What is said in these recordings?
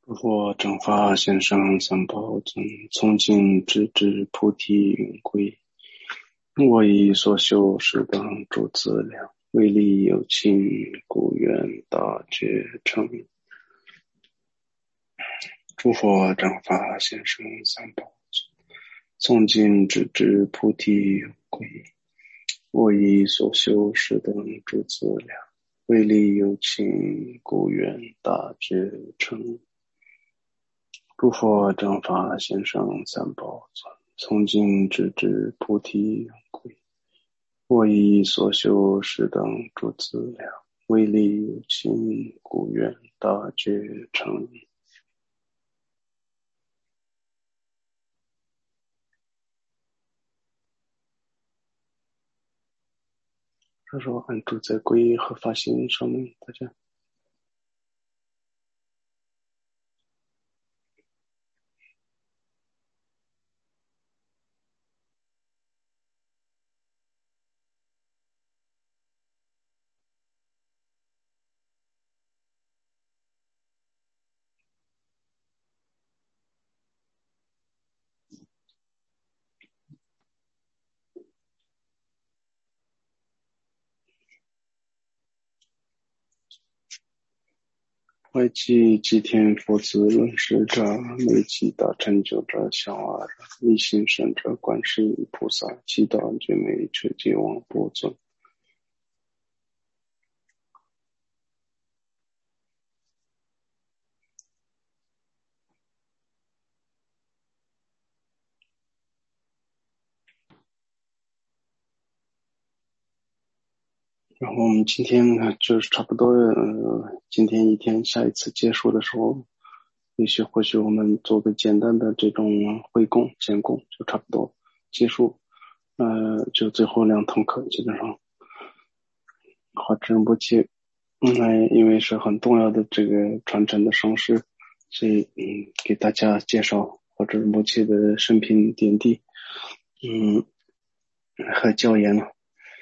我正法先生三宝尊，从今直至菩提永归。我以所修是等诸资粮，为利有情，故愿大觉成。诸佛正法先生三宝尊，从今直至菩提永归。我以所修是等诸资粮，为利有情，故愿大觉成。诸佛正法先生三宝尊，从今直至菩提永归。我以所修是等诸资粮，为利有情，故愿大觉成。他说按住在皈依和发心上面，大家外记祭天佛子论师者，内记大成就者相阿人，一心圣者观世音菩萨，祈祷觉美觉界王波尊。然后我们今天呢，就是差不多今天一天，下一次结束的时候，或许我们做个简单的这种会供、简供，就差不多结束。就最后2堂课，基本上华智仁波切，因为是很重要的这个传承的盛事，所以给大家介绍华智仁波切的生平点滴，和教言了。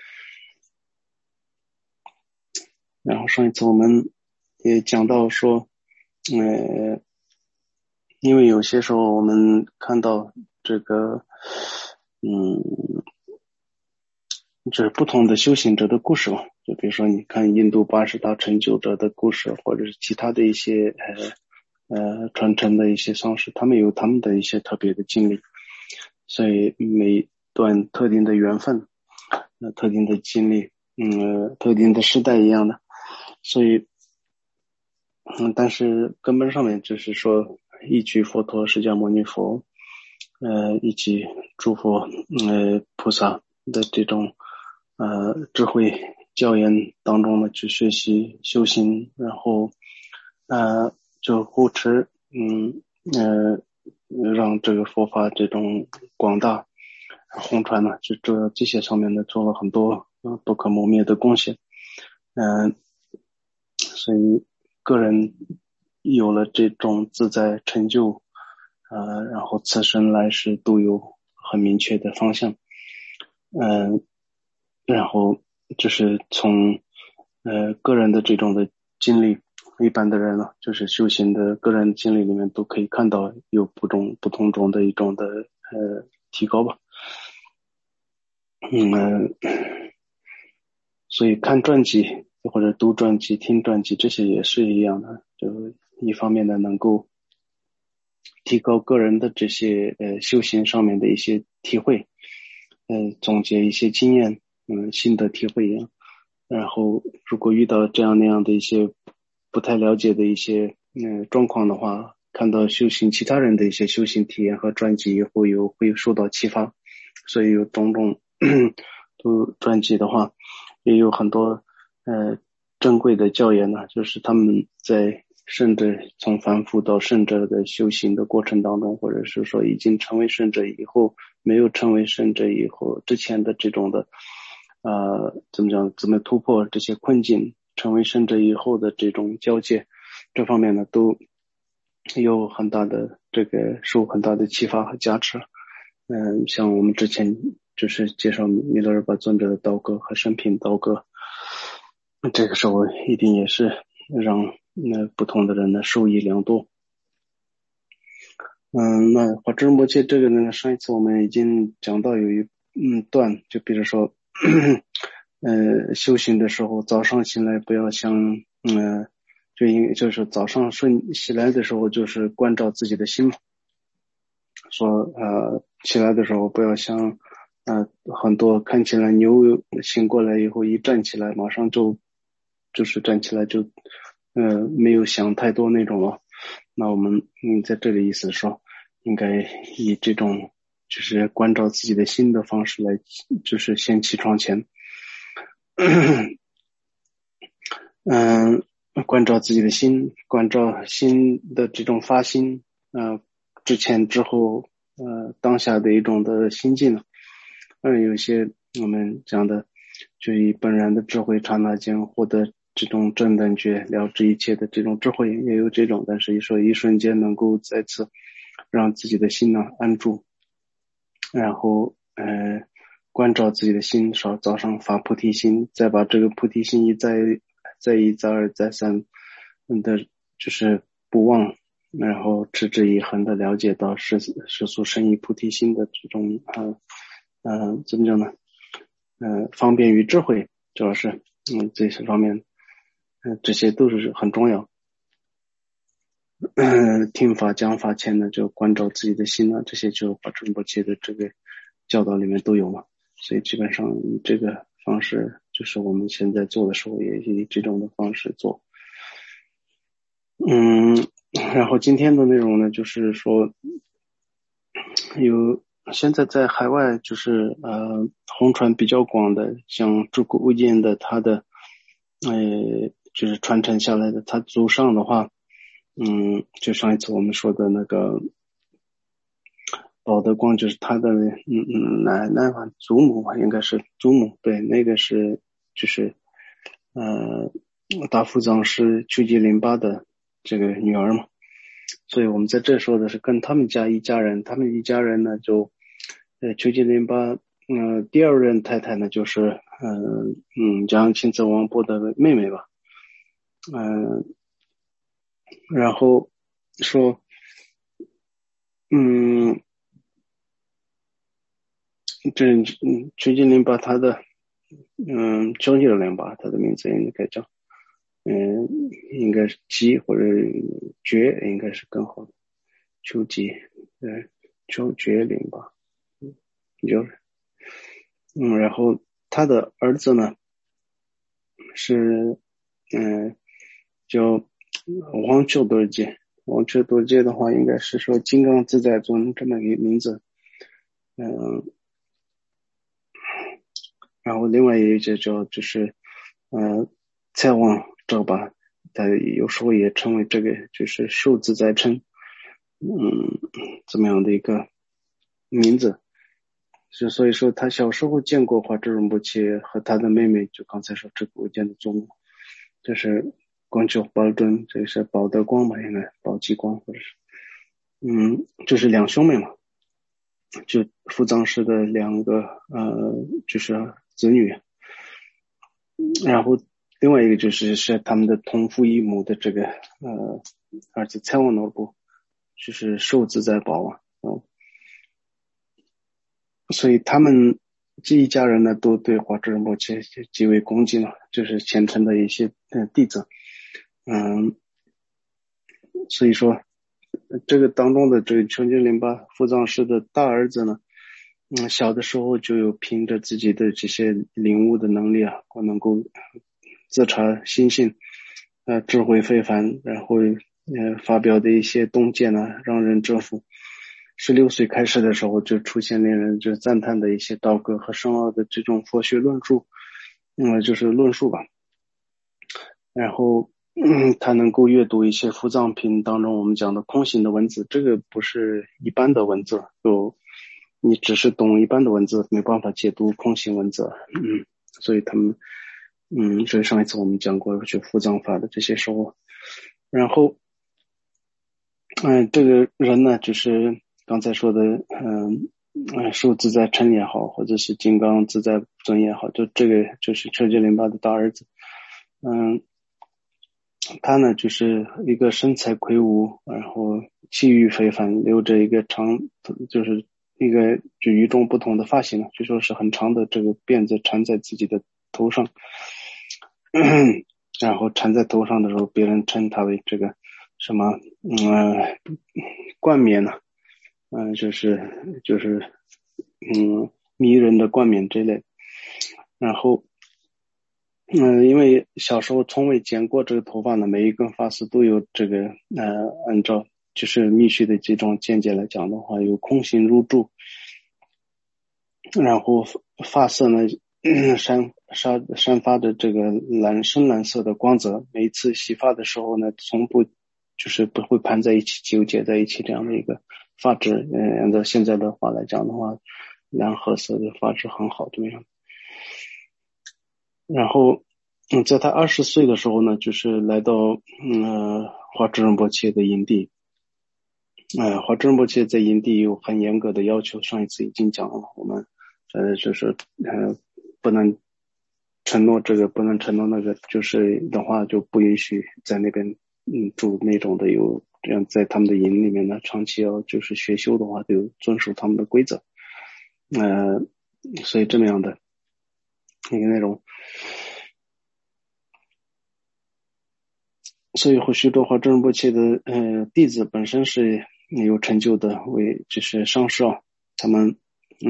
然后上一次我们也讲到说，因为有些时候我们看到这个，就是不同的修行者的故事嘛，就比如说你看印度80大成就者的故事，或者是其他的一些传承的一些方式，他们有他们的一些特别的经历，所以每段特定的缘分，特定的经历，特定的时代一样的。所以但是根本上面就是说一举佛陀释迦牟尼佛以及诸佛菩萨的这种智慧教言当中呢去学习修行，然后就护持让这个佛法这种广大弘传呢，就这些上面呢做了很多不可磨灭的贡献。所以个人有了这种自在成就，然后此生来世都有很明确的方向，然后就是从个人的这种的经历，一般的人呢，就是修行的个人经历里面都可以看到有不同种的一种的提高吧。所以看传记或者读传记、听传记这些也是一样的，就一方面呢能够提高个人的这些修行上面的一些体会，总结一些经验，心得体会一样。然后如果遇到这样那样的一些不太了解的一些状况的话，看到修行其他人的一些修行体验和传记以后会受到启发，所以有种种读传记的话，也有很多珍贵的教言呢，就是他们在圣者从凡夫到圣者的修行的过程当中，或者是说已经成为圣者以后，没有成为圣者以后之前的这种的怎么突破这些困境，成为圣者以后的这种交界，这方面呢都有很大的受很大的启发和加持。像我们之前就是介绍弥勒日巴尊者的道歌和生平道歌，这个时候一定也是让不同的人呢受益良多。 那华智摩切这个呢，上一次我们已经讲到有一段，就比如说修行的时候，早上醒来不要想就是早上起来的时候就是关照自己的心嘛，说起来的时候不要想很多看起来牛醒过来以后一站起来马上就是站起来就没有想太多那种了。那我们在这里意思说应该以这种就是关照自己的心的方式来，就是先起床前关照自己的心，关照心的这种发心之前之后当下的一种的心境呢。有些我们讲的就以本然的智慧刹那间获得这种正等觉了知一切的这种智慧，也有这种，但是一瞬间能够再次让自己的心呢安住，然后关照自己的心，早上发菩提心，再把这个菩提心再一再二再三的就是不忘，然后持之以恒的了解到世俗生意菩提心的这种怎么讲呢方便与智慧，主要是这些方面这些都是很重要。听法讲法前呢就关照自己的心呢，这些就华智摩切的这个教导里面都有嘛，所以基本上以这个方式就是我们现在做的时候也以这种的方式做。然后今天的内容呢就是说现在在海外就是红传比较广的，像诸古物件的他的就是传承下来的，他祖上的话就上一次我们说的那个宝德光就是他的奶奶吧，祖母吧，应该是祖母，对，那个是就是大福藏师丘吉林巴的这个女儿嘛，所以我们在这说的是跟他们家一家人，他们一家人呢就丘吉林巴第二任太太呢就是江钦泽王波的妹妹吧，然后说这邱金玲把他的交接了两把，他的名字应该叫应该是吉或者觉，应该是更好的邱吉邱觉玲吧，就是然后他的儿子呢是叫王丘多杰，王丘多杰的话应该是说金刚自在尊这么一个名字，然后另外一个叫就是蔡王赵吧，他有时候也称为这个就是寿自在称这么样的一个名字，所以说他小时候见过华智仁波切和他的妹妹，就刚才说这个我见的祖母，这是光久宝尊，这是宝德光嘛，应该宝积光或者是就是两兄妹嘛，就福藏氏的两个就是子女，然后另外一个是他们的同父异母的这个儿子蔡王诺布，就是寿自在宝啊，所以他们这一家人呢都对华智仁波切极为恭敬了，就是虔诚的一些弟子，所以说这个当中的这个丘吉林巴福藏氏的大儿子呢，小的时候就有凭着自己的这些领悟的能力啊，我能够自察心性，智慧非凡，然后发表的一些洞见呢，让人折服。16岁开始的时候就出现令人就赞叹的一些道格和深奥的这种佛学论述，就是论述吧。然后他能够阅读一些伏藏品当中我们讲的空行的文字，这个不是一般的文字，你只是懂一般的文字没办法解读空行文字，所以他们所以上一次我们讲过就伏藏法的这些收获。然后这个人呢就是刚才说的寿自在称也好，或者是金刚自在尊也好，就这个就是车吉林巴的大儿子，他呢就是一个身材魁梧，然后气宇非凡，留着一个长，就是一个就与众不同的发型，据说是很长的这个辫子缠在自己的头上，然后缠在头上的时候，别人称他为这个什么冠冕呢、就是迷人的冠冕这类。然后因为小时候从未剪过这个头发呢，每一根发丝都有这个按照就是密续的这种见解来讲的话，有空心入柱，然后发色呢散发的这个深蓝色的光泽，每一次洗发的时候呢，从不就是不会盘在一起纠结在一起这样的一个发质，按照现在的话来讲的话，蓝褐色的发质很好，怎么样？然后在他20岁的时候呢，就是来到华智仁波切的营地。华智仁波切在营地有很严格的要求，上一次已经讲了，我们就是不能承诺这个，不能承诺那个，就是的话就不允许在那边住那种的，有这样在他们的营里面呢，长期要就是学修的话，就遵守他们的规则。所以这么样的一个内容。所以许多华智仁波切的弟子本身是有成就的，为就是上师啊，他们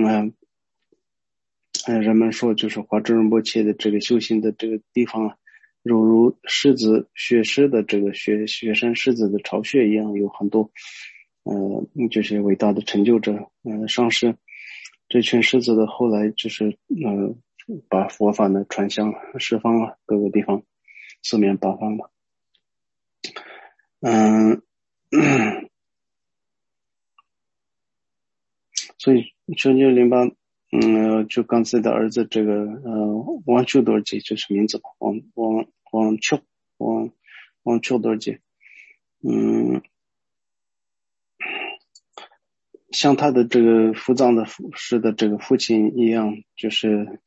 人们说就是华智仁波切的这个修行的这个地方啊，犹如狮子血狮的这个雪山狮子的巢穴一样，有很多就是伟大的成就者上师。这群狮子的后来就是把佛法呢传向十方啊各个地方，四面八方吧。所以90908就刚才的儿子这个王秋多杰就是名字吧，王秋多杰，像他的这个扶藏的师的这个父亲一样，就是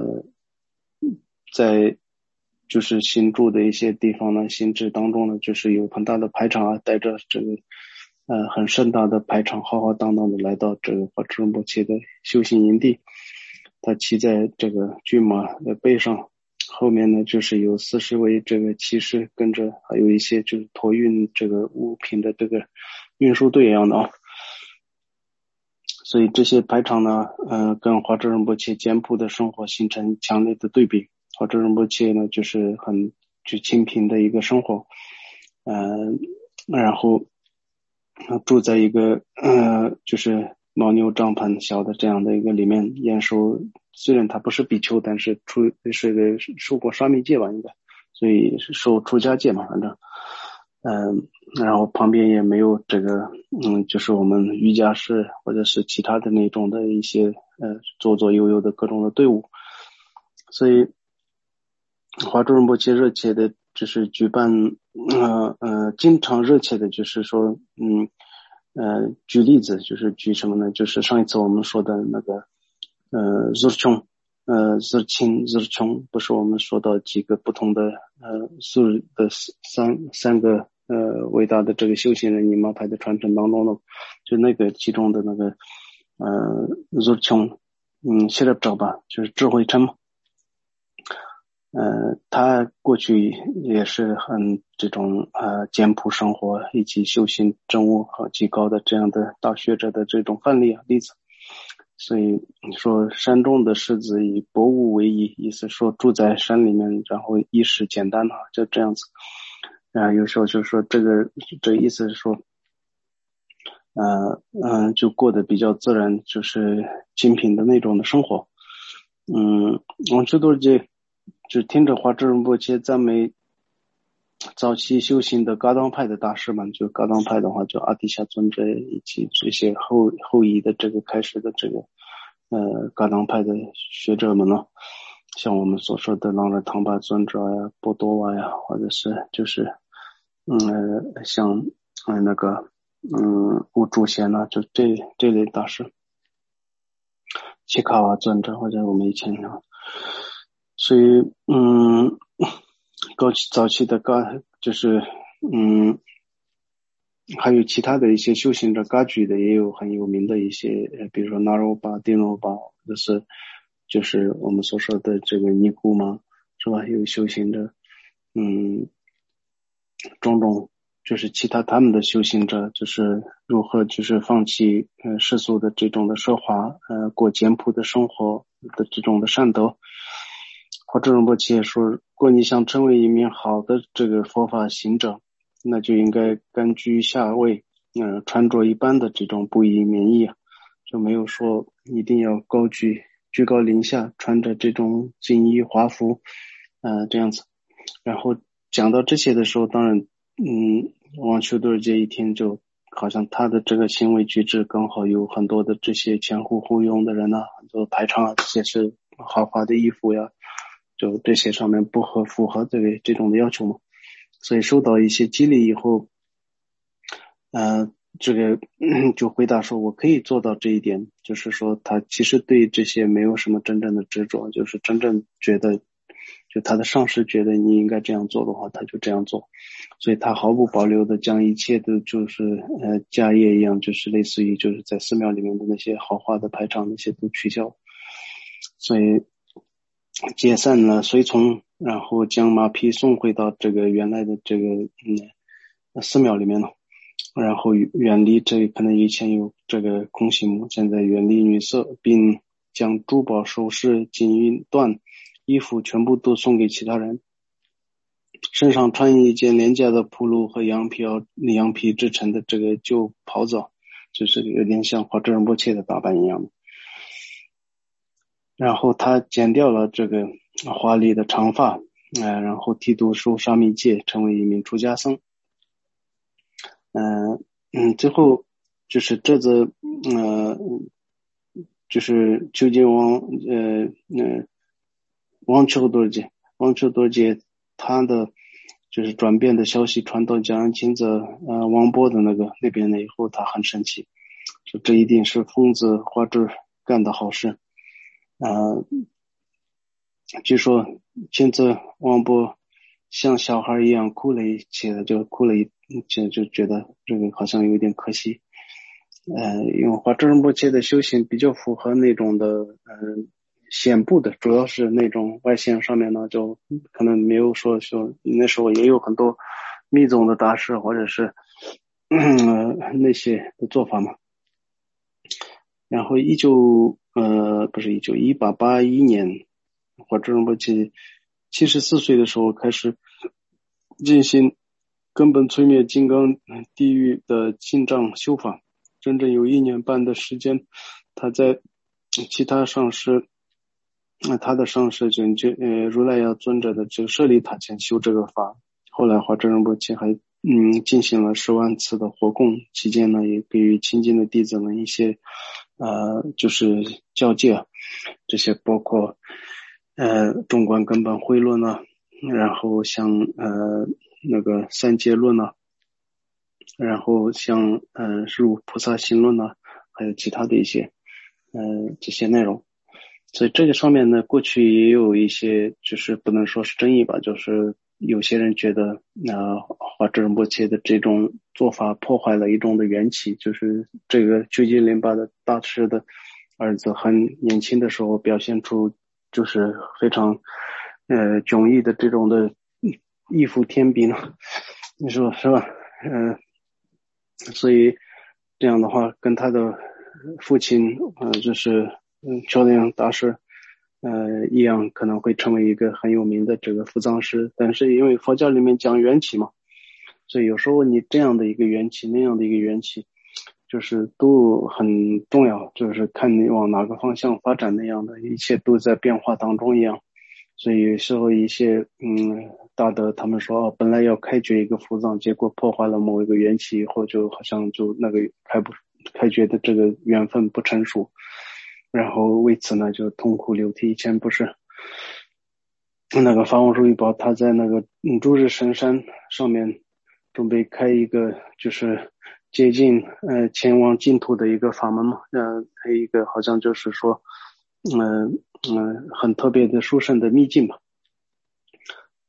在就是行住的一些地方呢，行止当中呢，就是有很大的排场啊，带着这个很盛大的排场，浩浩荡荡的来到这个华智仁波切的修行营地。他骑在这个骏马的背上，后面呢就是有40位这个骑士跟着，还有一些就是托运这个物品的这个运输队一样的啊。所以这些排场呢跟华智仁波切简朴的生活形成强烈的对比。华智仁波切呢就是很清贫的一个生活，然后住在一个就是牦牛帐篷小的这样的一个里面严守，虽然他不是比丘，但是是个受过沙弥戒吧应该，所以是受出家戒嘛，反正然后旁边也没有这个就是我们瑜伽士或者是其他的那种的一些左左右右的各种的队伍。所以华智仁波切热切的就是举办经常热切的就是说举例子，就是举什么呢，就是上一次我们说的那个日琼日清日琼，不是我们说到几个不同的素的三个伟大的这个修行人尼玛派的传承当中的，就那个其中的那个日琼写的找吧，就是智慧称嘛。他过去也是很这种简朴生活以及修行证悟和极高的这样的大学者的这种范例例子。所以你说山中的狮子以薄雾为衣，意思说住在山里面，然后衣食简单就这样子。有时候就说这意思是说就过得比较自然，就是精品的那种的生活。我这都是就听着华智仁波切赞美早期修行的噶当派的大师们，就噶当派的话就阿底夏尊者以及这些后裔的这个开始的这个噶当派的学者们呢，像我们所说的朗热唐巴尊者呀、波多瓦呀，或者是就是像那个悟主贤呢，就这类大师，齐卡瓦尊者或者我们以前所以早期的就是还有其他的一些修行者，噶举的也有很有名的一些，比如说纳罗巴、丁罗巴，就是我们所说的这个尼姑嘛，是吧？有修行者，种种就是其他他们的修行者，就是如何就是放弃世俗的这种的奢华，过简朴的生活的这种的善德。或者仁波切说，如果你想成为一名好的这个佛法行者，那就应该甘居下位，穿着一般的这种布衣棉衣，就没有说一定要居高临下，穿着这种锦衣华服，这样子。然后讲到这些的时候，当然，王秋多尔这一天就好像他的这个行为举止刚好有很多的这些前呼后拥的人呐，很多排场啊，这些是豪华的衣服呀，就这些上面不符合这种的要求嘛，所以受到一些激励以后，这个就回答说我可以做到这一点，就是说他其实对这些没有什么真正的执着，就是真正觉得就他的上司觉得你应该这样做的话，他就这样做，所以他毫不保留的将一切的就是家业一样，就是类似于就是在寺庙里面的那些豪华的排场那些都取消，所以解散了随从，然后将马匹送回到这个原来的这个寺庙里面了。然后远离这可能以前有这个空行母，现在远离女色，并将珠宝首饰、金银缎、衣服全部都送给其他人，身上穿一件廉价的铺路和羊皮制成的这个旧袍子，就是有点像华遮仁波切的打扮一样的。然后他剪掉了这个华丽的长发，然后剃度受沙弥戒，成为一名出家僧。最后就是这则就是究竟王秋多杰他的就是转变的消息传到江安钦泽王波的那边了以后，他很生气，说这一定是疯子花枝干的好事。据说钦泽王波像小孩一样哭了一起的，就哭了就觉得这个好像有点可惜。因为华遮仁波切的修行比较符合那种的显部的，主要是那种外显上面呢，就可能没有说那时候也有很多密宗的大师或者是那些的做法嘛。然后1881年，华遮仁波切74岁的时候开始进行根本摧灭金刚地狱的进藏修法，整整有1年半的时间，他在其他上师，他的上师如来呀尊者的这个舍利塔前修这个法。后来华遮仁波切还进行了10万次的活供，期间呢也给予亲近的弟子们一些就是教诫，这些包括中观根本慧论啊，然后像那个三界论啊，然后像入菩萨行论啊，还有其他的一些这些内容。所以这个上面呢，过去也有一些就是不能说是争议吧，就是有些人觉得华遮仁波切的这种做法破坏了一种的缘起，就是这个究竟林巴的大师的儿子很年轻的时候表现出就是非常迥异的这种的异服天兵呢，你说是吧？所以这样的话跟他的父亲就是乔梁大师一样，可能会成为一个很有名的这个扶藏师。但是因为佛教里面讲缘起嘛，所以有时候你这样的一个缘起，那样的一个缘起，就是都很重要，就是看你往哪个方向发展，那样的一切都在变化当中一样。所以有时候一些大德他们说本来要开掘一个伏藏，结果破坏了某一个缘起以后，就好像就那个开掘的这个缘分不成熟，然后为此呢就痛哭流涕。以前不是那个法王如意宝他在那个诸日神山上面准备开一个就是接近前往净土的一个法门嘛，一个好像就是说很特别的殊胜的秘境吧。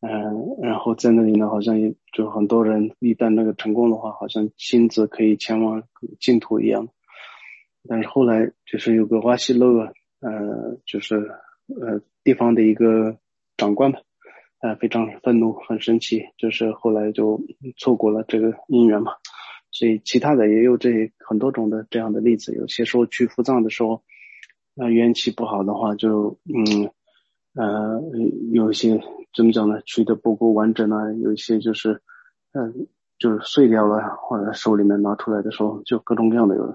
然后在那里呢，好像也就很多人一旦那个成功的话，好像亲自可以前往净土一样。但是后来就是有个瓦西勒啊，就是地方的一个长官吧，非常愤怒，很生气，就是后来就错过了这个姻缘嘛。所以其他的也有很多种的这样的例子，有些时候去赴葬的时候，元气不好的话就有一些怎么讲呢，取得不够完整啊，有一些就是就是碎掉了，或者手里面拿出来的时候就各种各样的有的。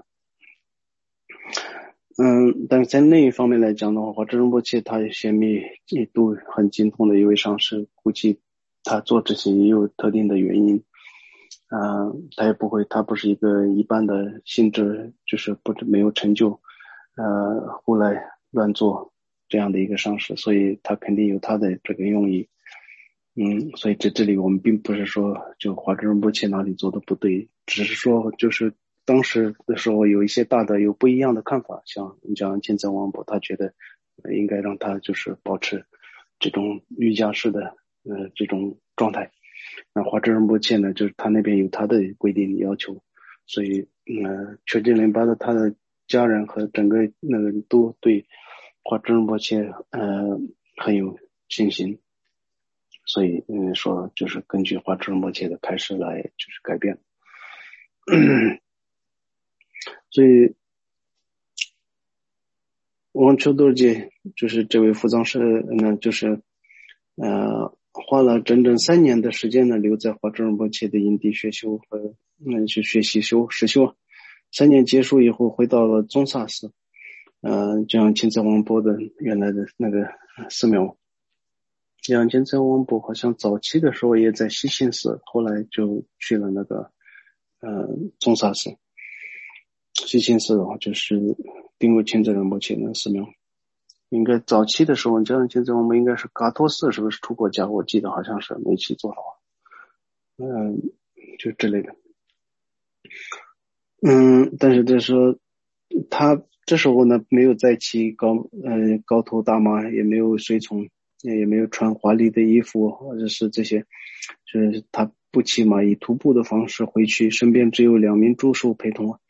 但是在那一方面来讲的话，华珍波切他先密一度很精通的一位上师，估计他做这些也有特定的原因。他也不会，他不是一个一般的性质，就是没有成就，胡来乱做这样的一个上师，所以他肯定有他的这个用意。所以这里我们并不是说就华珍波切哪里做的不对，只是说就是当时的时候有一些大的有不一样的看法，像金泽王博，他觉得应该让他就是保持这种瑜伽式的这种状态。那华珍波切呢，就是他那边有他的规定要求，所以全金莲巴的他的家人和整个那个都对华珍波切很有信心。所以说就是根据华珍波切的开始来就是改变。所以王秋多杰就是这位扶藏师呢，就是花了整整3年的时间呢，留在华珍波切的营地学修和去学习实修。3年结束以后，回到了宗萨寺，这样金泽王波的原来的那个寺庙。杨金泽王波好像早期的时候也在西信寺，后来就去了那个宗萨寺。西信寺的话就是丁位钦泽仁波切的寺庙。应该早期的时候，这样金泽王波应该是噶托寺是不是出过家？我记得好像是没记错的话。就之类的。但是这说他这时候呢，没有再骑高头大马，也没有随从，也没有穿华丽的衣服，或者是这些，就是他不骑马，以徒步的方式回去，身边只有2名助手陪同。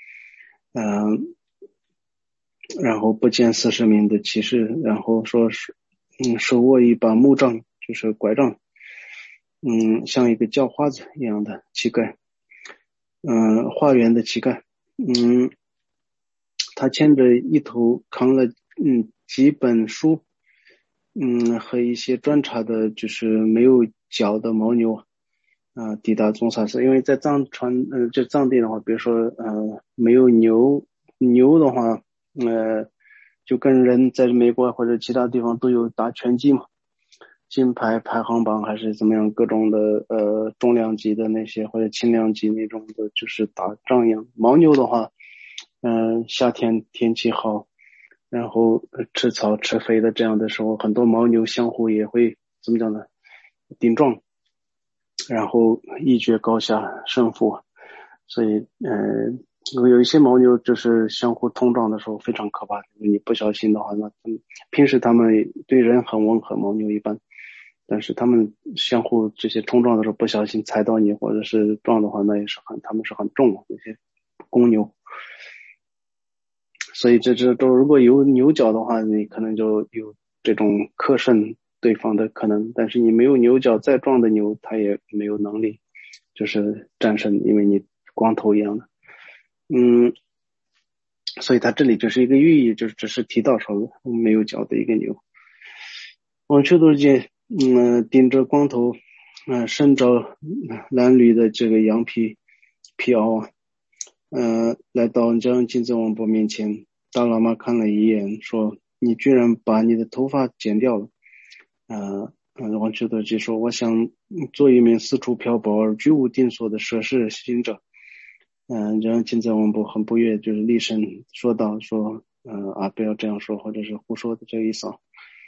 然后不见40名的骑士，然后说是手握一把木杖，就是拐杖，像一个叫花子一样的乞丐，化缘的乞丐。他牵着一头扛了几本书，和一些专查的就是没有角的牦牛抵达宗萨寺。因为在藏地的话，比如说没有牛的话，就跟人在美国或者其他地方都有打拳击嘛，金牌排行榜还是怎么样，各种的重量级的那些或者轻量级那种的，就是打仗一样。牦牛的话夏天天气好，然后吃草吃肥的这样的时候，很多牦牛相互也会怎么讲呢，顶撞，然后一决高下胜负。所以有一些牦牛就是相互冲撞的时候非常可怕，你不小心的话，那平时他们对人很温和，牦牛一般，但是他们相互这些冲撞的时候不小心踩到你或者是撞的话，那也是他们是很重的那些公牛。所以这都如果有牛角的话，你可能就有这种克胜对方的可能，但是你没有牛角，再壮的牛它也没有能力就是战胜，因为你光头一样的。所以它这里就是一个寓意，就是只是提到说没有角的一个牛。往去多见顶着光头身着蓝绿的这个羊皮袄来到金泽王波面前。大喇嘛看了一眼说，你居然把你的头发剪掉了。王去多就说，我想做一名四处漂泊而居无定所的舍世行者。金泽王波很不悦，就是厉声说道，说不要这样说，或者是胡说的这个意思。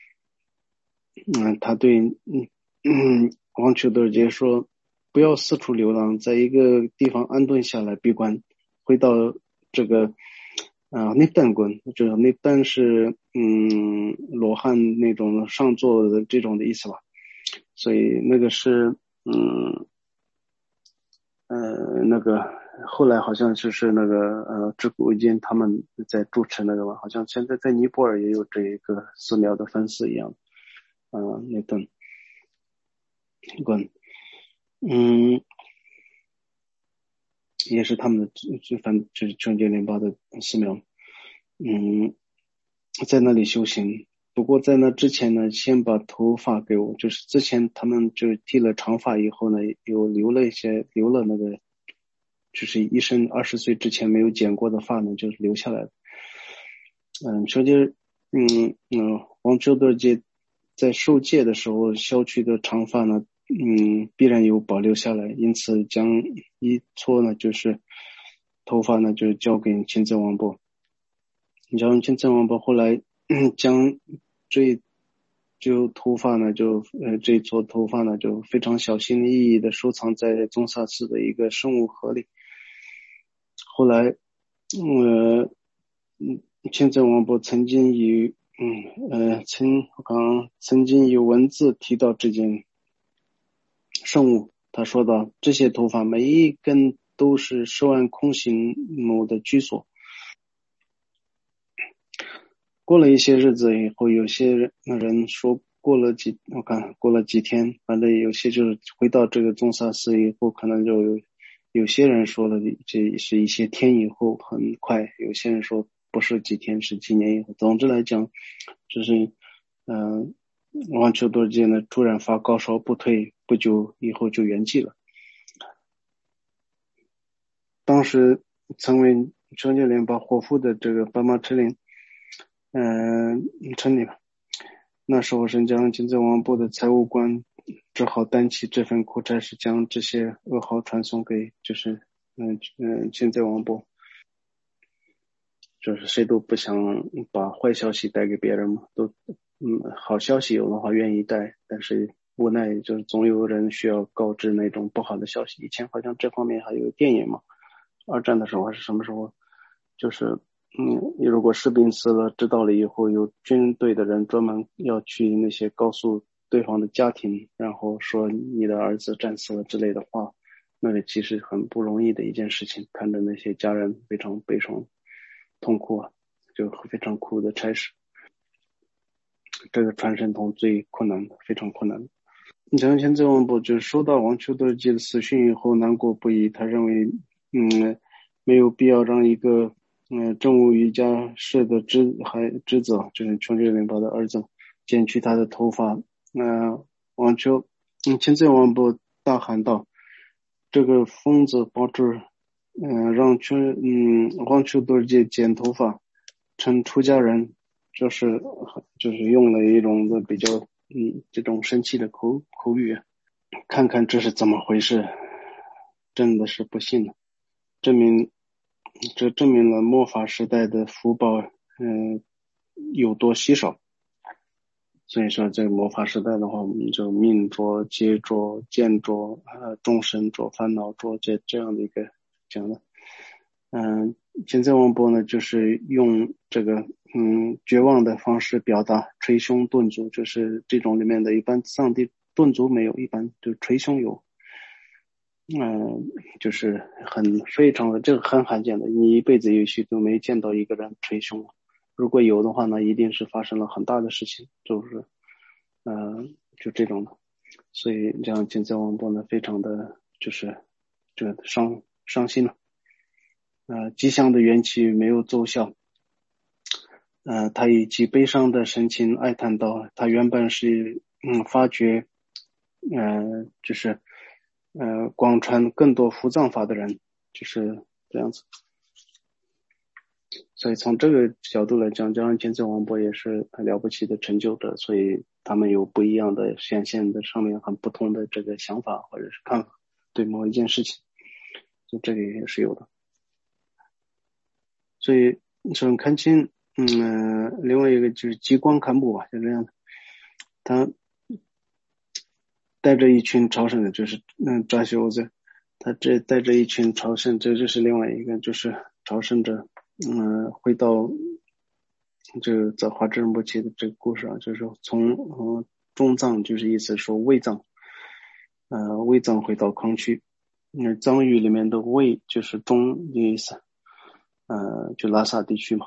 他对王去多杰说，不要四处流浪，在一个地方安顿下来闭关，回到这个内丹观，就是内丹是罗汉那种上座的这种的意思吧。 所以那个是那个后来好像就是那个智古维金他们在主持那个吧，好像现在在尼泊尔也有这一个寺庙的分寺一样。那顿也是他们的就是正觉莲巴的寺庙。在那里修行。不过在那之前呢，先把头发给我，就是之前他们就剃了长发以后呢，有留了那个，就是一生20岁之前没有剪过的发呢，就是留下来的。说就是王秋德戒在受戒的时候削去的长发呢，必然有保留下来，因此将一撮呢，就是头发呢，就交给钦泽王伯。然后钦泽王伯后来将这头发呢，这一撮头发呢，就非常小心翼翼的收藏在宗萨寺的一个生物盒里。后来，钦泽王伯曾经有文字提到这件圣物，他说到这些头发每一根都是10万空行母的居所。过了一些日子以后，有些人说过了几天，反正有些就是回到这个宗萨寺以后，可能就有些人说了这是一些天以后很快，有些人说不是几天是几年以后。总之来讲，就是王秋多戒呢突然发高烧不退，不久以后就圆寂了。当时曾为正觉莲巴活父的这个巴玛赤林城里吧，那时候申江钦泽王部的财务官只好担起这份苦差事，将这些噩耗传送给就是钦泽王部。就是谁都不想把坏消息带给别人嘛，都好消息有的话愿意带，但是无奈就是总有人需要告知那种不好的消息。以前好像这方面还有电影嘛，二战的时候还是什么时候，就是如果士兵死了知道了以后，有军队的人专门要去那些告诉对方的家庭，然后说你的儿子战死了之类的话，那个其实很不容易的一件事情，看着那些家人非常悲伤痛苦啊，就非常苦的差事。这个传神通最困难的，非常困难的。江谦这王伯就是收到王秋德记的死讯以后难过不已，他认为没有必要让一个政务瑜伽士的侄子，就是穷觉灵巴的儿子剪去他的头发。王秋谦这王伯大喊道：这个疯子保持让王秋德记剪头发称出家人，就是用了一种的比较这种生气的口语，看看这是怎么回事，真的是不信了。这证明了末法时代的福报有多稀少。所以说这个末法时代的话，我们就命浊、劫浊、见浊、众生浊、烦恼浊这样的一个讲的。钦泽王伯呢，就是用这个绝望的方式表达捶胸顿足，就是这种里面的一般上帝顿足没有，一般就捶胸有。就是非常的这个很罕见的，你一辈子也许都没见到一个人捶胸，如果有的话呢，一定是发生了很大的事情，就是就这种的。所以这样钦泽王伯呢，非常的就是这个伤心了。吉祥的缘起没有奏效。他以极悲伤的神情哀叹道：他原本是发觉就是广传更多伏藏法的人，就是这样子。所以从这个角度来讲，江钦泽王伯也是很了不起的成就者，所以他们有不一样的显现的上面很不同的这个想法或者是看法，对某一件事情，就这个也是有的。所以从看清另外一个就是极光堪布吧，就这样的。他带着一群朝圣的，就是扎西欧子，他这带着一群朝圣，这就是另外一个就是朝圣者，回到这个在华智仁波切的这个故事啊，就是说从中藏就是意思说卫藏， 卫藏回到康区。藏语里面的卫就是中的意思，就拉萨地区嘛。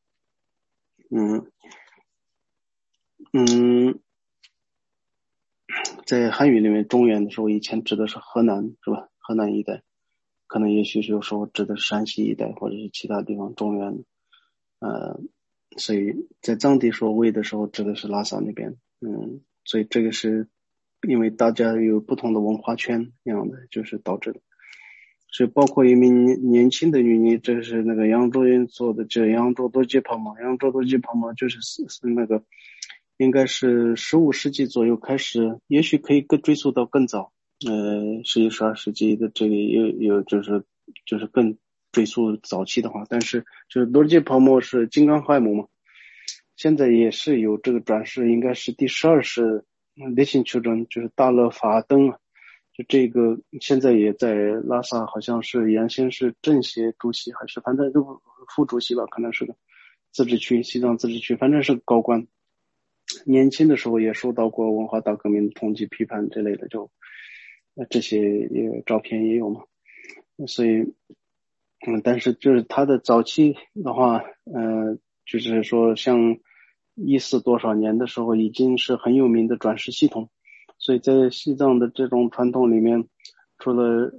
在汉语里面中原的时候，以前指的是河南，是吧？河南一带，可能也许有时候指的是山西一带或者是其他地方中原。所以在藏地说卫的时候指的是拉萨那边。所以这个是因为大家有不同的文化圈那样的，就是导致的。所以包括一名年轻的女尼，这是那个扬州人做的，这扬州多吉跑嘛，扬州多吉跑嘛，就是那个应该是15世纪左右开始，也许可以追溯到更早，11、12世纪的这个有就是更追溯早期的话，但是就是多吉泡沫是金刚亥姆嘛，现在也是有这个转世，应该是第12世列辛丘真，就是大勒法登，就这个现在也在拉萨，好像是原先是政协主席，还是反正就副主席吧，可能是个自治区，西藏自治区，反正是高官。年轻的时候也受到过文化大革命的通缉批判之类的，就这些照片也有嘛。所以但是就是他的早期的话，就是说像14多少年的时候，已经是很有名的转世系统。所以在西藏的这种传统里面，除了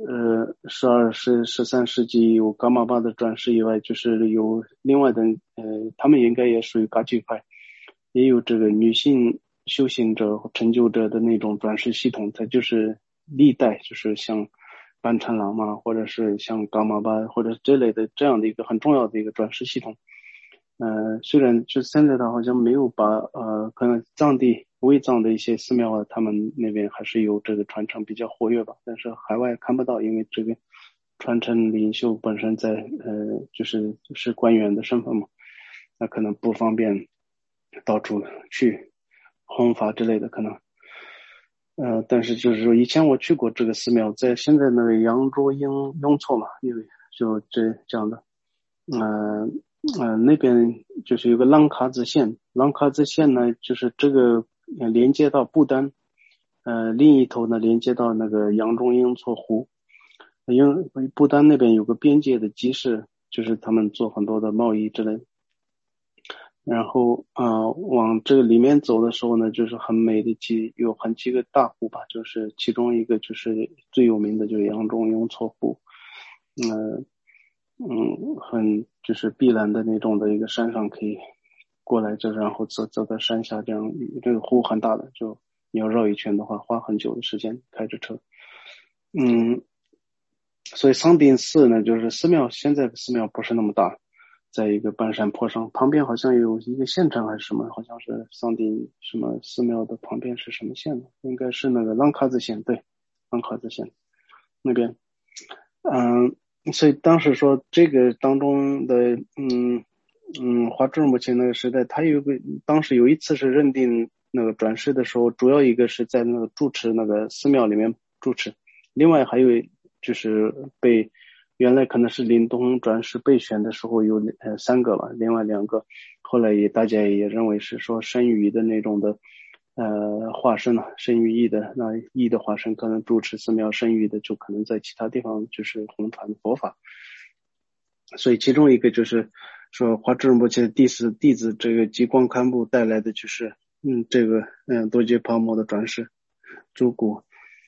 13世纪有噶玛巴的转世以外，就是有另外的他们应该也属于噶举派，也有这个女性修行者成就者的那种转世系统。它就是历代就是像班禅郎嘛，或者是像噶玛巴或者这类的这样的一个很重要的一个转世系统。虽然就现在他好像没有把可能藏地卫藏的一些寺庙啊，他们那边还是有这个传承比较活跃吧，但是海外看不到，因为这个传承领袖本身在就是官员的身份嘛，那可能不方便到处去弘法之类的可能。但是就是说以前我去过这个寺庙，在现在那个扬州雍措嘛，因为就这样的。那边就是有个浪卡子县，浪卡子县呢，就是这个连接到不丹，另一头呢连接到那个扬中雍措湖，因为不丹那边有个边界的集市，就是他们做很多的贸易之类的。然后往这个里面走的时候呢，就是很美的有几个大湖吧，就是其中一个就是最有名的就是扬中雍措湖。很就是碧蓝的那种的一个山上可以过来，就然后走在山下，这样这个湖很大的，就你要绕一圈的话，花很久的时间开着车。所以桑顶寺呢，就是寺庙，现在的寺庙不是那么大，在一个半山坡上，旁边好像有一个县城还是什么，好像是桑顶什么寺庙的旁边是什么县呢？应该是那个浪卡子县，对，浪卡子县那边。所以当时说这个当中的华智母亲那个时代，他当时有一次是认定那个转世的时候，主要一个是在那个住持那个寺庙里面住持，另外还有就是原来可能是临东转世备选的时候有3个吧，另外2个后来大家也认为是说生语的那种的化身了，生育义的，那义的化身可能主持寺庙生育的，就可能在其他地方就是弘传佛法。所以其中一个就是说华智摩切第4弟子这个吉光堪布带来的就是这个多杰泡沫的转世诸古。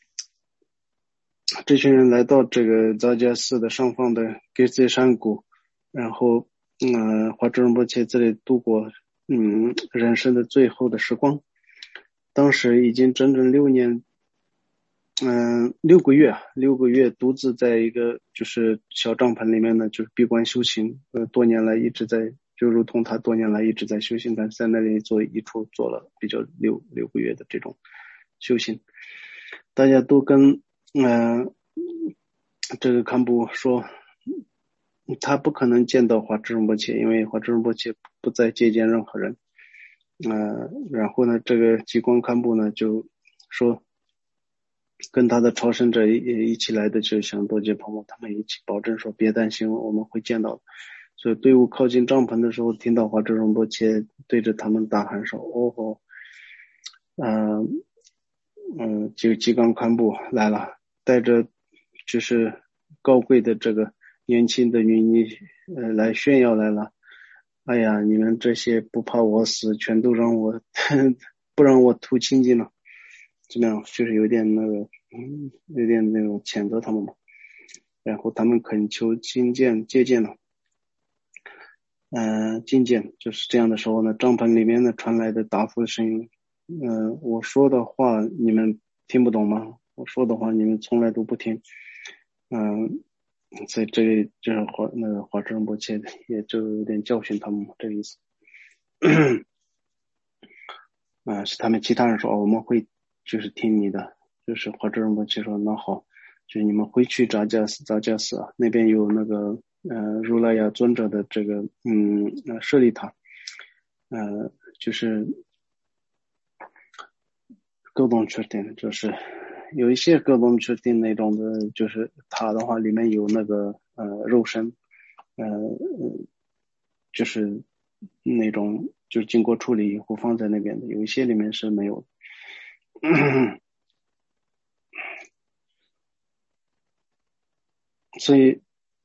这群人来到这个扎加寺的上方的给兹山谷，然后华智摩切这里度过人生的最后的时光。当时已经整整6年，6个月独自在一个就是小帐篷里面呢，就是闭关修行。多年来一直在，就如同他多年来一直在修行，但是在那里做了比较六个月的这种修行。大家都跟这个堪布说，他不可能见到华智仁波切，因为华智仁波切不再接见任何人。然后呢，这个吉光堪布呢就说，跟他的朝圣者一起来的，就像多杰朋友他们一起保证说，别担心，我们会见到的。所以队伍靠近帐篷的时候，听到华智仁波切对着他们大喊说：“哦吼！” 就吉冈堪布来了，带着就是高贵的这个年轻的女尼来炫耀来了。哎呀，你们这些不怕我死，全都让我不让我图清净了，怎么样？就是有点那个，有点那种谴责他们嘛。然后他们恳求觐见接见了，觐见就是这样的时候呢，帐篷里面呢传来的答复的声音，我说的话你们听不懂吗？我说的话你们从来都不听，所以这那个华智仁波切也就有点教训他们这个意思。是他们其他人说，我们会就是听你的，就是华智仁波切说那好，就是你们回去扎加斯啊，那边有那个如来呀尊者的这个舍利塔，就是各种确定，就是有一些各种确定那种的，就是塔的话里面有那个肉身，就是那种就是经过处理以后放在那边的，有一些里面是没有的。所以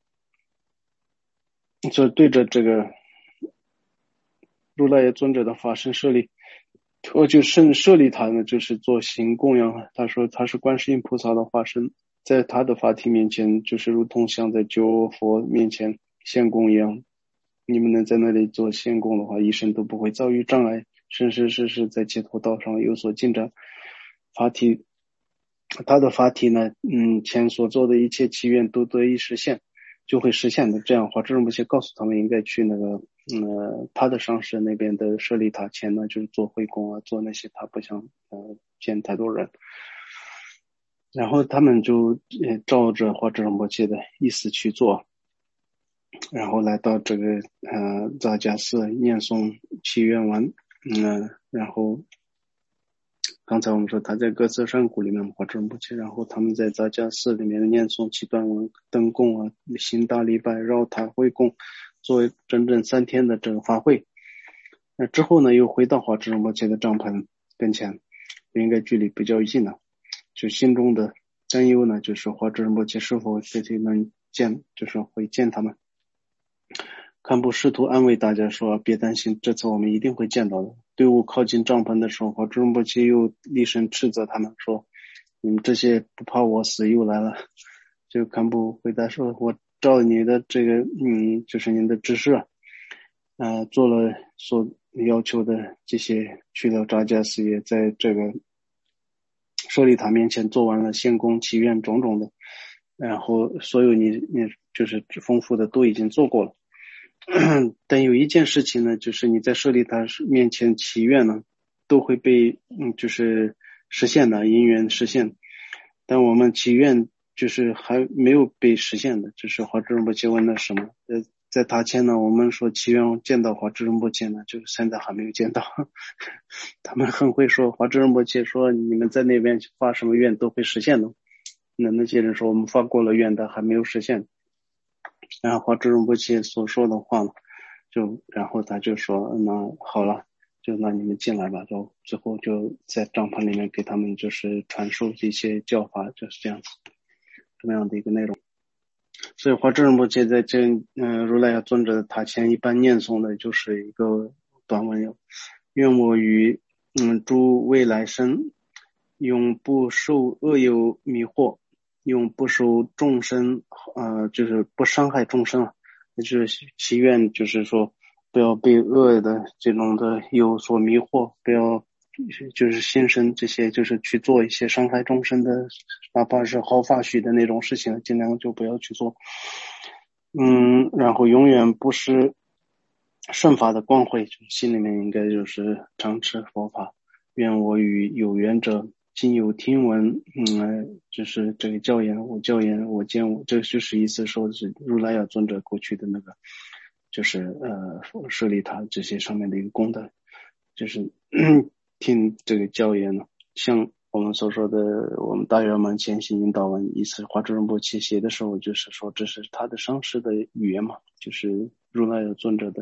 就对着这个如来尊者的法身舍利，我就舍利他呢，就是做行供养。他说他是观世音菩萨的化身，在他的法体面前，就是如同像在九佛面前献供一样。你们能在那里做献供的话，一生都不会遭遇障碍，生生世世在解脱道上有所进展。法体，他的法体呢，前所做的一切祈愿都得以实现，就会实现的。这样的话，这种不些告诉他们应该去那个，他的上师那边的舍利塔前呢，就是做会供啊，做那些他不想见太多人。然后他们就照着华智仁波切的意思去做，然后来到这个扎加寺念诵祈愿文，然后刚才我们说他在各自山谷里面华智仁波切，然后他们在扎加寺里面念诵祈祷文、灯供啊、行大礼拜、绕塔会供，做整整3天的这个法会。那之后呢，又回到华智仁波切的帐篷跟前，应该距离比较近了。就心中的担忧呢，就是华智仁波切是否这些能见，就是会见他们。堪布试图安慰大家说，别担心，这次我们一定会见到的。队伍靠近帐篷的时候，华智仁波切又厉声斥责他们说，你们这些不怕我死又来了。就堪布回答说，我照你的这个就是您的指示做了所要求的这些，去了扎加斯，也在这个舍利塔面前做完了献供祈愿种种的，然后所有你就是丰富的都已经做过了。但有一件事情呢，就是你在舍利塔面前祈愿呢，都会被就是实现的，因缘实现。但我们祈愿就是还没有被实现的，就是华智仁波切问的什么？在塔前呢，我们说祈愿见到华智仁波切呢，就是现在还没有见到。他们很会说，华智仁波切说你们在那边发什么愿都会实现的。那些人说我们发过了愿的还没有实现。然后华智仁波切所说的话呢，然后他就说那好了，就那你们进来吧，就最后就在帐篷里面给他们就是传授这些教法，就是这样子，这么样的一个内容。所以华智仁波切在这如来尊者的塔前一般念诵的就是一个短文有，愿我于诸未来生永不受恶友迷惑，永不受众生就是不伤害众生，就是祈愿就是说不要被恶的这种的有所迷惑，不要就是心生这些就是去做一些伤害众生的，哪怕是毫发许的那种事情，尽量就不要去做。然后永远不是圣法的光辉，心里面应该就是常持佛法。愿我与有缘者今有听闻，就是这个教言，我见我，这就是意思说的是如来呀尊者过去的那个，就是舍利塔这些上面的一个功德，就是听这个教言呢，像我们所说的，我们大圆满前行引导文，意思华智仁波切写的时候，就是说这是他的上师的语言嘛，就是如来有尊者的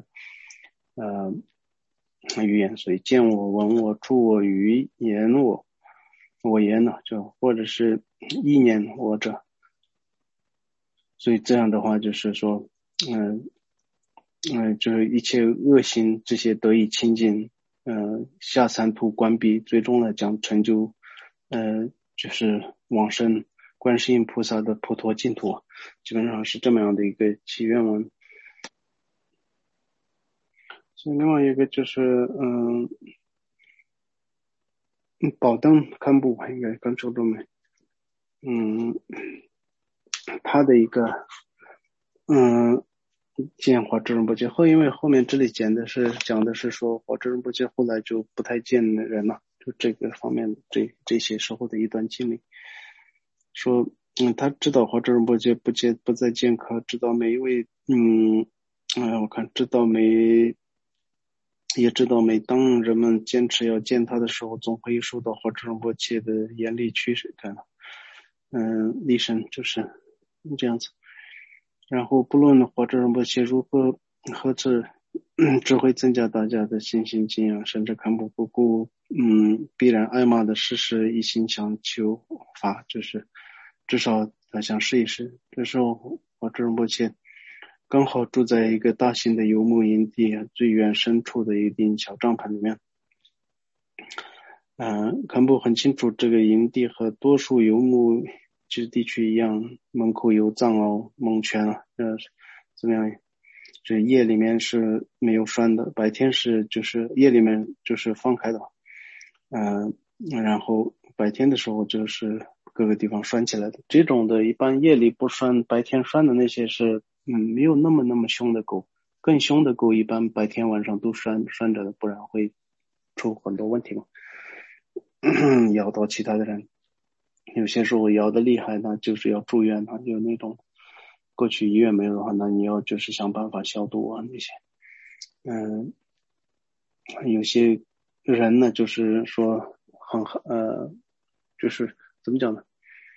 语言，所以见我、闻我、触我、语言我， 我言呢，就或者是意念我者，所以这样的话就是说，就是一切恶行这些得以清净，下三途关闭，最终呢将成就，就是往生观世音菩萨的普陀净土，基本上是这么样的一个祈愿文。所以另外一个就是，宝灯堪布应该刚说到没？他的一个，见华智仁波切后，因为后面这里讲的是说华智仁波切后来就不太见人了，就这个方面这些时候的一段经历，说他知道华智仁波切不再见客，知道每一位我看知道也知道每当人们坚持要见他的时候，总会受到华智仁波切的严厉驱使，看了厉声就是这样子。然后不论华智仁波切如何呵斥，只会增加大家的信心敬仰，甚至看不顾必然挨骂的事实，一心想求法，就是至少他想试一试。这时候华智仁波切刚好住在一个大型的游牧营地最远深处的一顶小帐篷里面。堪布很清楚，这个营地和多数游牧地区一样，门口有藏獒、猛犬怎么样？这夜里面是没有拴的，白天就是夜里面就是放开的，然后白天的时候就是各个地方拴起来的。这种的一般夜里不拴，白天拴的那些是没有那么凶的狗，更凶的狗一般白天晚上都拴着的，不然会出很多问题嘛，咬到其他的人。有些时候咬的厉害呢，就是要住院啊，有那种过去医院没有的话，那你要就是想办法消毒啊那些。有些人呢，就是说就是怎么讲呢？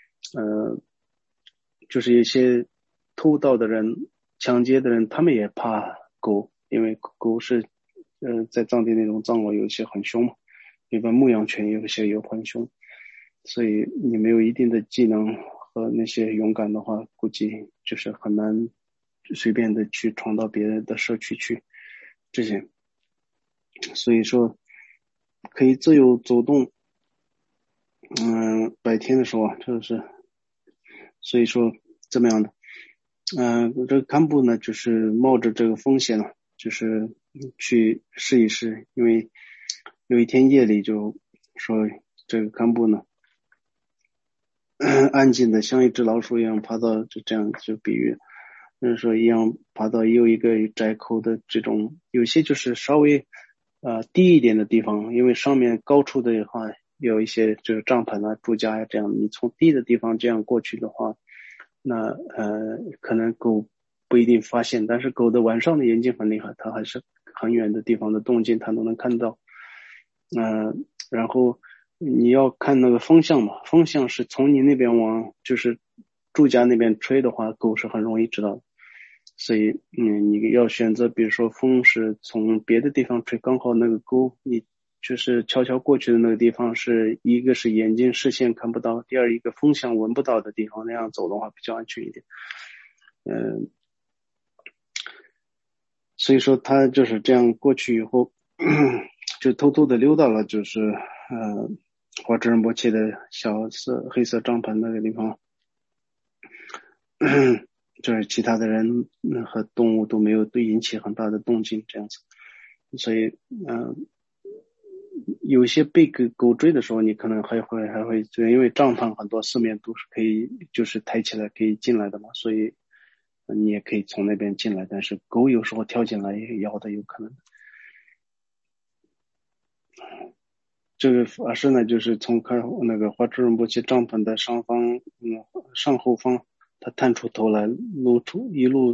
就是一些偷盗的人、抢劫的人，他们也怕狗，因为狗是在藏地那种藏獒有一些很凶嘛，一般牧羊犬有一些也很凶，所以你没有一定的技能和那些勇敢的话，估计就是很难随便的去闯到别人的社区去这些。所以说可以自由走动，白天的时候就是所以说这么样的，这个堪布呢就是冒着这个风险了，就是去试一试，因为有一天夜里就说这个堪布呢安静的像一只老鼠一样爬到，就这样就比喻就是说一样爬到又一个窄口的这种，有些就是稍微低一点的地方，因为上面高处的话有一些就是帐篷啊住家呀这样，你从低的地方这样过去的话，那可能狗不一定发现，但是狗的晚上的眼睛很厉害，它还是很远的地方的动静它都能看到。然后你要看那个风向嘛，风向是从你那边往就是住家那边吹的话，狗是很容易知道的。所以你要选择比如说风是从别的地方吹，刚好那个沟你就是悄悄过去的那个地方是一个是眼睛视线看不到，第二一个风向闻不到的地方，那样走的话比较安全一点。所以说他就是这样过去以后就偷偷的溜到了就是华智仁波切的黑色帐篷那个地方，就是其他的人和动物都没有引起很大的动静这样子。所以有些被狗追的时候，你可能还会因为帐篷很多四面都是可以就是抬起来可以进来的嘛，所以你也可以从那边进来，但是狗有时候跳进来也咬的有可能。这个法师呢，就是从那个华智仁波切帐篷的上后方，他探出头来，露出一路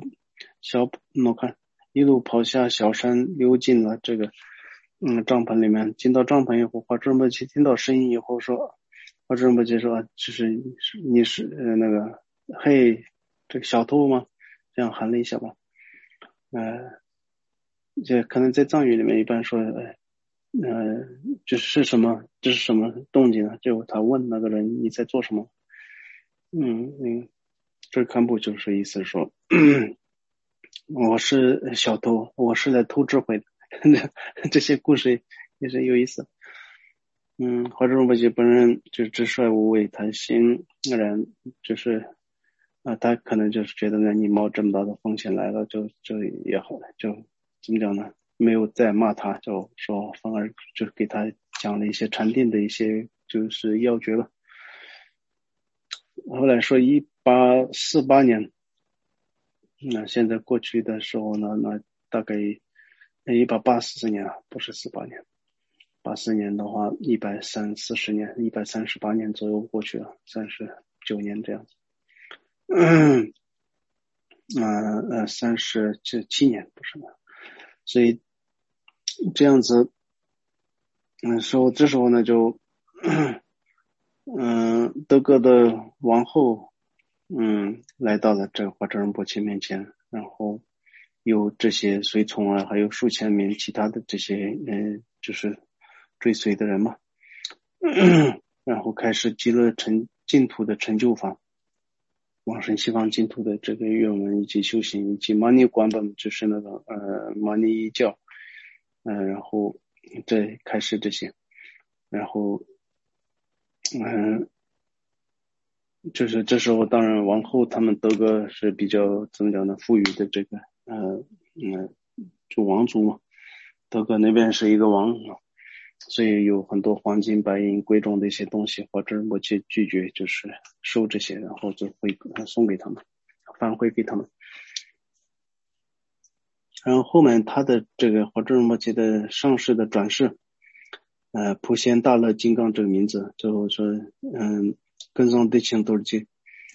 跑下小山，溜进了这个帐篷里面。进到帐篷以后，华智仁波切听到声音以后说，华智仁波切说，就是你是那个嘿这个小偷吗？这样喊了一下吧。这可能在藏语里面一般说这是什么动静啊？就他问那个人你在做什么？这堪布就是意思说，我是小偷，我是来偷智慧的。这些故事也是有意思。华中不吉本人就直率无畏，他欣然就是他可能就是觉得呢，你冒这么大的风险来了，就也好，就怎么讲呢？没有再骂他，就说反而就给他讲了一些禅定的一些就是要诀吧。后来说1848年，那现在过去的时候呢，那大概1884年啊，不是48年。84年的话130、40年，138年左右过去了，39年这样子。37年不是吗？所以这样子，这时候呢就，德国的王后，来到了这个华哲仁波切面前，然后有这些随从啊，还有数千名其他的这些，就是追随的人嘛，然后开始极乐净土的成就法。往生西方净土的这个愿文以及修行，以及玛尼观本就是那个玛尼教，然后再开始这些，然后就是这时候当然王后他们德国是比较怎么讲呢，富裕的这个就王族嘛，德国那边是一个王，所以有很多黄金白银贵重的一些东西，或者我去拒绝就是收这些，然后就会送给他们，返回给他们。然后后面他的这个华正摩切的上士的转世，普贤大乐金刚这个名字，最后说跟上对情都是记，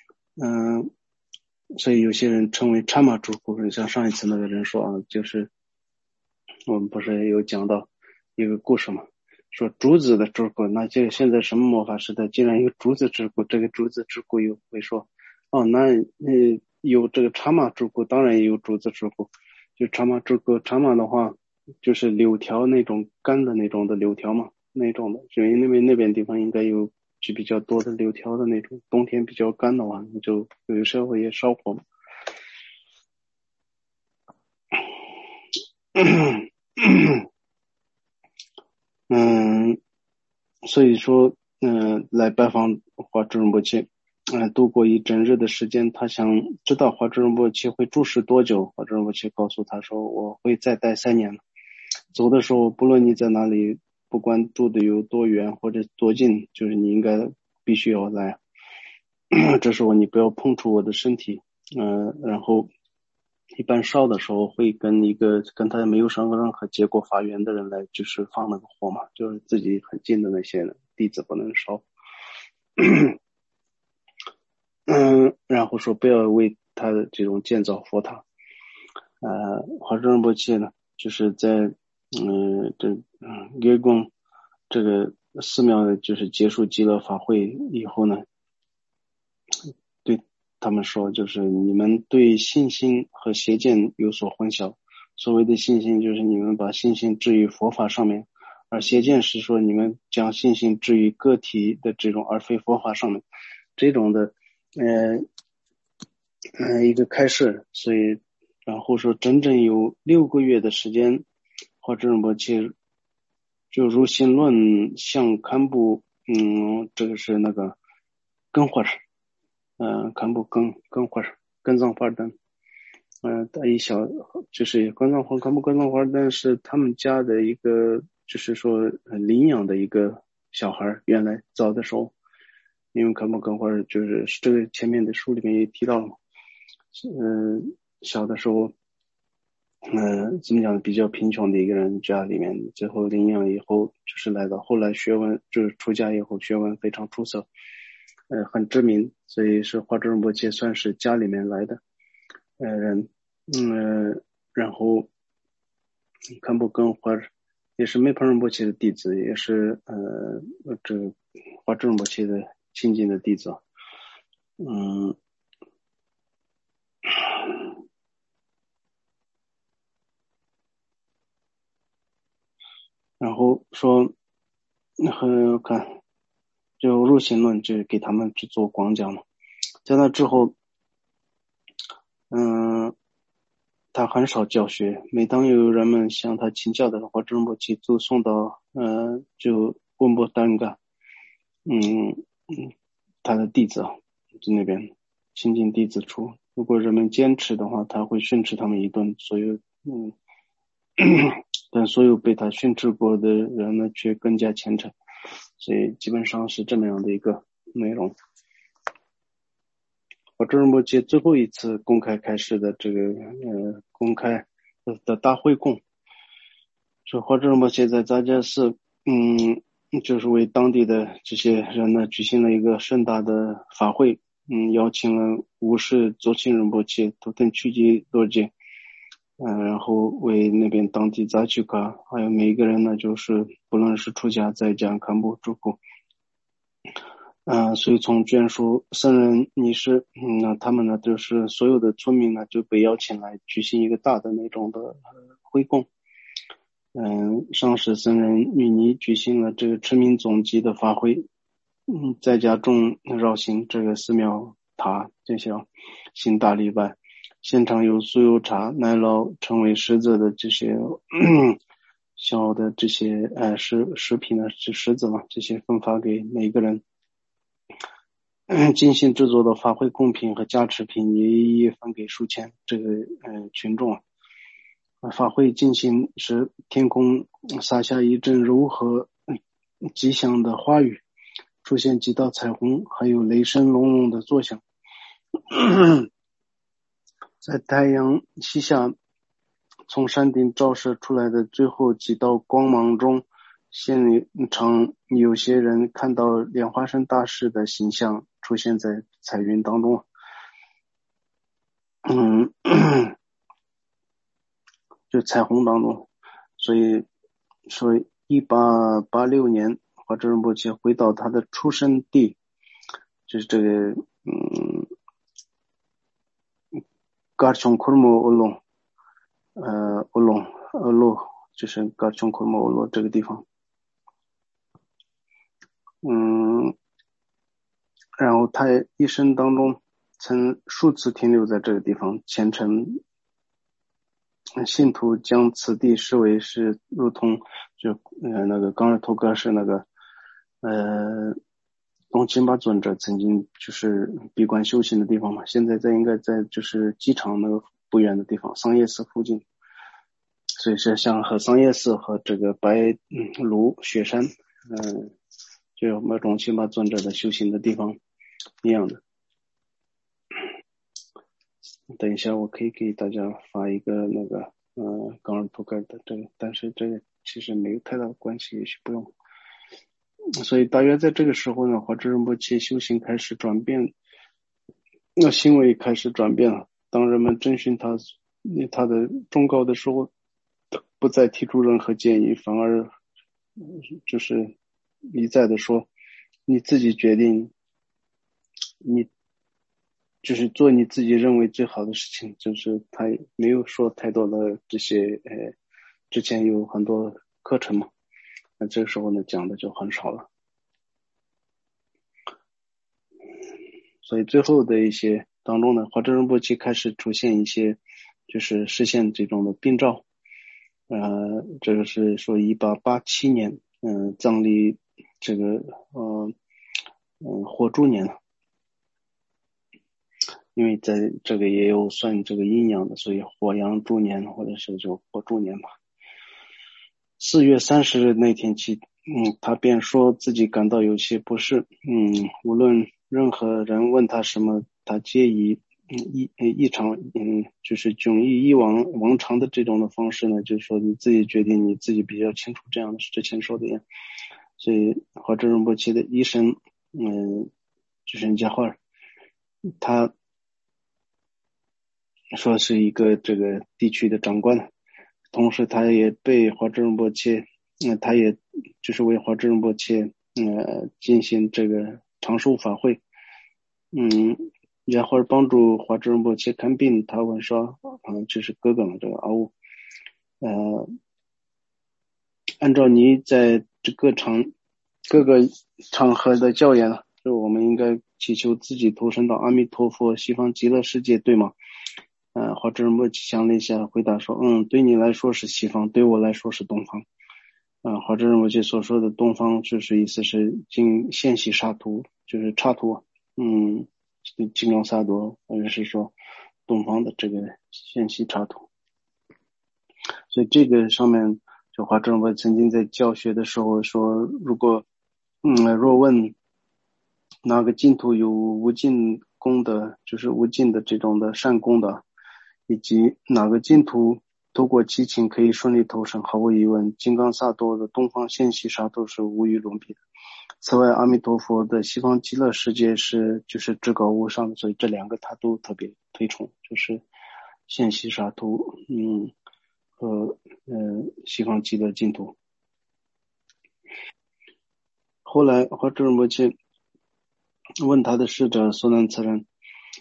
所以有些人称为참마主库，像上一次那个人说啊，就是我们不是有讲到一个故事嘛，说竹子的之库，那这个现在什么魔法时代竟然有竹子之库，这个竹子之库又会说，哦，那有这个참마之库，当然也有竹子之库。就참마之库，참마的话就是柳条那种干的那种的柳条嘛，那种的，因为那边地方应该有是比较多的柳条的那种，冬天比较干的话，就有时候也烧火嘛。所以说，来拜访华智仁波切，度过一整日的时间。他想知道华智仁波切会住世多久。华智仁波切告诉他说：“我会再待3年。走的时候，不论你在哪里，不管住的有多远或者多近，就是你应该必须要来。这时候你不要碰触我的身体。然后一般烧的时候会跟他没有上过任何结果法缘的人来，就是放那个火嘛，就是自己很近的那些人弟子不能烧。然后说不要为他的这种建造佛塔。华盛仁波切呢，就是在月宫这个寺庙呢，就是结束极乐法会以后呢，对他们说，就是你们对信心和邪见有所混淆。所谓的信心，就是你们把信心置于佛法上面，而邪见是说你们将信心置于个体的这种而非佛法上面，这种的一个开示。所以然后说整整有6个月的时间，华智仁波切就如心论向堪布，这个是那个根花儿，堪布根花儿，根藏花灯，大一小就是根藏花堪布根藏花灯是他们家的一个，就是说领养的一个小孩，原来早的时候，因为堪布根花儿就是这个前面的书里面也提到了嘛，小的时候。怎么讲，比较贫穷的一个人家里面，最后领养以后，就是来到后来学问，就是出家以后学问非常出色，很知名，所以是华智仁波切算是家里面来的人，然后堪布根华也是梅蓬仁波切的弟子，也是这个华智仁波切的亲近的弟子， 然后说看就入行论就给他们去做广讲了。在那之后他很少教学，每当有人们向他请教的话，仁波切就送到就温布丹嘎他的弟子就那边亲近弟子处，如果人们坚持的话，他会训斥他们一顿，但所有被他训斥过的人呢却更加虔诚，所以基本上是这么样的一个内容。华智仁波切最后一次公开开示的这个公开的大会供，说华智仁波切在扎加寺就是为当地的这些人呢举行了一个盛大的法会，邀请了武士佐钦仁波切、图腾曲吉多杰，然后为那边当地扎曲卡，还有每一个人呢，就是不论是出家在家堪布住库，所以从眷属僧人尼师，那他们呢就是所有的村民呢就被邀请来举行一个大的那种的会供。上师僧人与尼举行了这个持名总集的法会，在家众绕行这个寺庙塔这些行大礼拜，现场有酥油茶、奶酪成为食子的这些小的这些食品呢，是食子嘛，这些分发给每一个人。精心制作的法会贡品和加持品也一一分给数千这个群众。法会进行时，天空洒下一阵柔和吉祥的花雨，出现几道彩虹，还有雷声隆隆的作响。在太阳西下从山顶照射出来的最后几道光芒中，现场有些人看到莲花生大师的形象出现在彩云当中。就彩虹当中，所以说1886年华智仁波切回到他的出生地，就是这个噶琼库姆欧隆欧洛就是噶琼库姆欧洛这个地方。然后他一生当中曾数次停留在这个地方，虔诚信徒将此地视为是如同就那个冈尔托格是那个东钦巴尊者曾经就是闭关修行的地方嘛，现在应该在就是机场那个不远的地方，桑叶寺附近，所以是像和桑叶寺和这个白庐雪山就有那种钦巴尊者的修行的地方一样的。等一下我可以给大家发一个那个冈尔图格的这个，但是这个其实没有太大的关系，也许不用。所以大约在这个时候呢，华智仁波切修行开始转变，那行为开始转变了。当人们征询他的忠告的时候，不再提出任何建议，反而就是一再的说你自己决定，你就是做你自己认为最好的事情，就是他没有说太多的这些之前有很多课程嘛，那这个时候呢讲的就很少了。所以最后的一些当中呢，华智仁波切开始出现一些就是实现这种的病兆。这个是说1887年藏历这个火猪年了，因为在这个也有算这个阴阳的，所以火阳猪年或者是就火猪年吧。4月30日那天起，他便说自己感到有些不适，无论任何人问他什么，他皆以异常就是迥异以往常的这种的方式呢，就是说你自己决定，你自己比较清楚，这样的是之前说的呀。所以华智仁波切的医生就是加慧尔，他说是一个这个地区的长官，同时他也被华智仁波切他也就是为华智仁波切进行这个长寿法会。然后帮助华智仁波切看病，他问说就是哥哥嘛，这个阿乌按照你在这各个场合的教言了，就我们应该祈求自己投身到阿弥陀佛西方极乐世界，对吗？华智莫想了一下，回答说，对你来说是西方，对我来说是东方。华智莫所说的东方，就是意思是现系沙图，就是刹图，金刚萨埵，或者是说东方的这个现系刹图。所以这个上面，就华智莫曾经在教学的时候说，若问哪个净土有无尽功德，就是无尽的这种的善功的，以及哪个净土透过祈请可以顺利投生，毫无疑问，金刚萨埵的东方现系刹都是无与伦比的。此外，阿弥陀佛的西方极乐世界就是至高无上的，所以这两个他都特别推崇，就是现系刹图，和西方极乐净土。后来华智摩切问他的侍者索难次仁，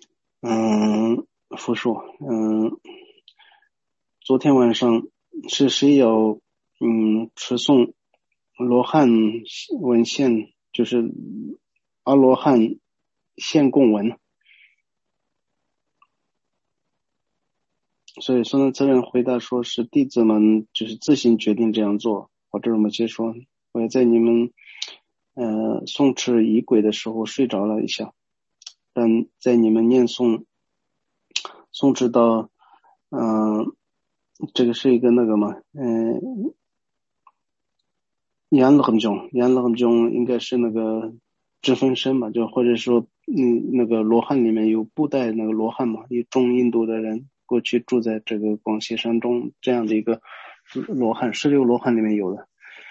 复述，昨天晚上是谁要持诵罗汉文献，就是阿罗汉献供文？所以索难次仁回答说，是弟子们就是自行决定这样做。华智摩切说，我也在你们诵持仪轨的时候睡着了一下，但在你们念诵持到这个是一个那个嘛，延了很久应该是那个知分身嘛，就或者说那个罗汉里面有布袋那个罗汉嘛，有中印度的人过去住在这个广西山中，这样的一个罗汉16罗汉里面有的，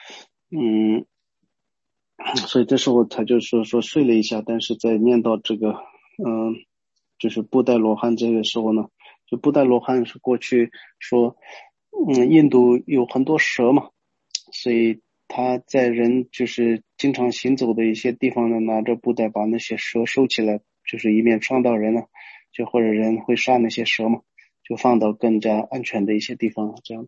所以这时候他就说睡了一下，但是在念到这个就是布袋罗汉这个时候呢，就布袋罗汉是过去说印度有很多蛇嘛，所以他在人就是经常行走的一些地方呢，拿着布袋把那些蛇收起来，就是以免伤到人了，就或者人会杀那些蛇嘛，就放到更加安全的一些地方，这样。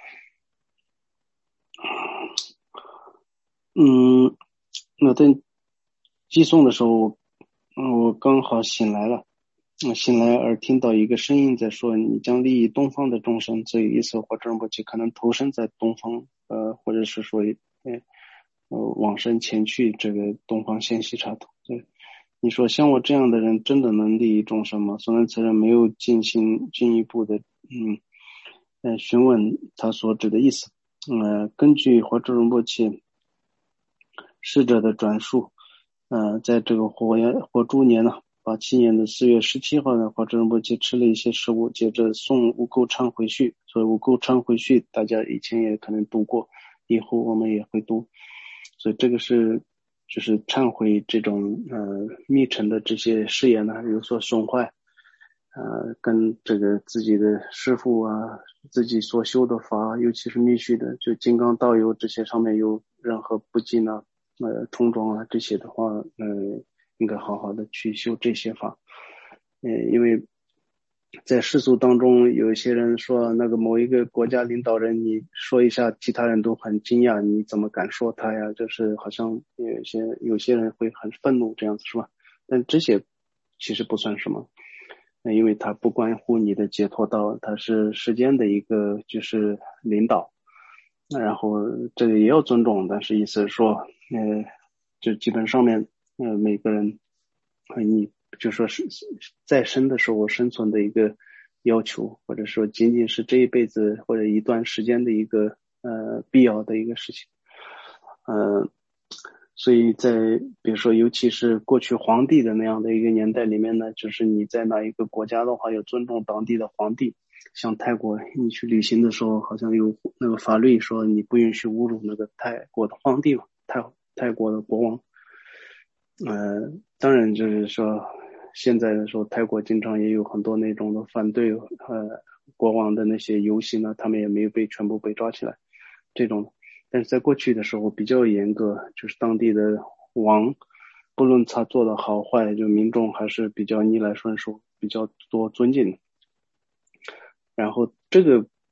那在寄送的时候，我刚好醒来了，醒来而听到一个声音在说，你将利益东方的众生，所以意思华智摩切可能投身在东方，或者是说往生前去这个东方现系刹土。对，你说像我这样的人真的能利益众生吗？索难次仁没有进一步的询问他所指的意思。根据华智摩切逝者的转述，在这个火猪年呢，87年的4月17号呢，华智摩切吃了一些食物，接着诵无垢忏悔序。所以无垢忏悔序大家以前也可能读过，以后我们也会读。所以这个就是忏悔这种密尘的这些誓言呢有所损坏，跟这个自己的师父啊，自己所修的法，尤其是密续的，就金刚道友这些上面有任何不敬啊、冲撞啊这些的话，应该好好的去修这些法。因为在世俗当中，有一些人说那个某一个国家领导人，你说一下，其他人都很惊讶，你怎么敢说他呀？就是好像有些人会很愤怒这样子，是吧？但这些其实不算什么，因为它不关乎你的解脱道，它是世间的一个就是领导，然后这个也要尊重，但是意思是说，就基本上面，每个人，你就说是在生的时候生存的一个要求，或者说仅仅是这一辈子或者一段时间的一个必要的一个事情，所以在比如说尤其是过去皇帝的那样的一个年代里面呢，就是你在哪一个国家的话，要尊重当地的皇帝。像泰国，你去旅行的时候，好像有那个法律说你不允许侮辱那个泰国的皇帝嘛，泰国的国王。当然就是说，现在的时候，泰国经常也有很多那种的反对国王的那些游行呢，他们也没有全部被抓起来，这种。但是在过去的时候比较严格，就是当地的王，不论他做的好坏，就民众还是比较逆来顺受，比较多尊敬。然后这个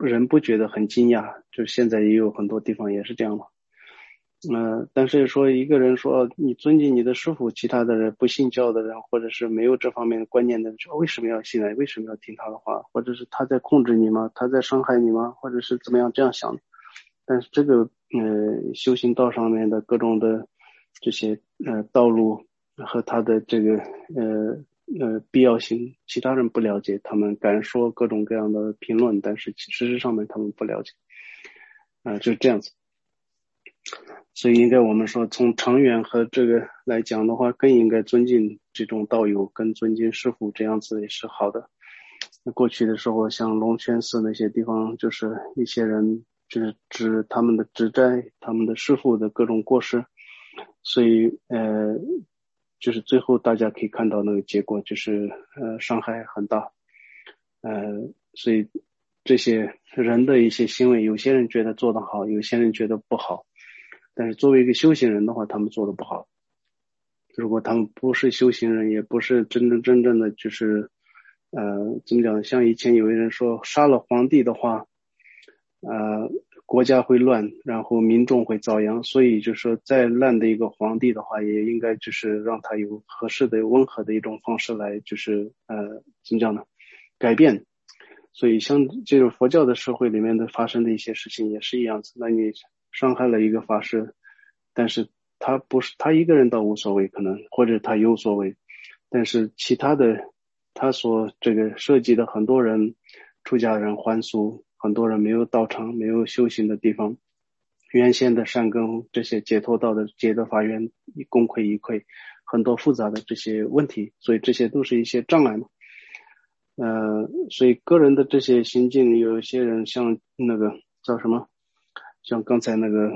人不觉得很惊讶，就是现在也有很多地方也是这样嘛。但是说一个人说你尊敬你的师父，其他的人不信教的人，或者是没有这方面的观念的人，说为什么要信呢？为什么要听他的话？或者是他在控制你吗？他在伤害你吗？或者是怎么样这样想的？但是这个修行道上面的各种的这些道路和他的这个必要性，其他人不了解，他们敢说各种各样的评论，但是事实上面他们不了解，就是这样子。所以应该我们说从长远和这个来讲的话，更应该尊敬这种道友，更尊敬师父，这样子也是好的。那过去的时候像龙泉寺那些地方，就是一些人就是指他们的指摘他们的师父的各种过失，所以就是最后大家可以看到那个结果，就是伤害很大。所以这些人的一些行为，有些人觉得做得好，有些人觉得不好，但是作为一个修行人的话，他们做得不好。如果他们不是修行人，也不是真正的就是怎么讲，像以前有人说杀了皇帝的话国家会乱，然后民众会遭殃，所以就是说再烂的一个皇帝的话，也应该就是让他有合适的温和的一种方式来就是怎么讲呢，改变。所以像这种佛教的社会里面的发生的一些事情也是一样子，那你伤害了一个法师，但是他不是他一个人倒无所谓，可能或者他有所谓，但是其他的他所这个涉及的很多人，出家人还俗，很多人没有道场，没有修行的地方，原先的善根这些解脱道的解脱法缘功亏一篑，很多复杂的这些问题，所以这些都是一些障碍嘛。所以个人的这些心境，有一些人像那个叫什么，像刚才那个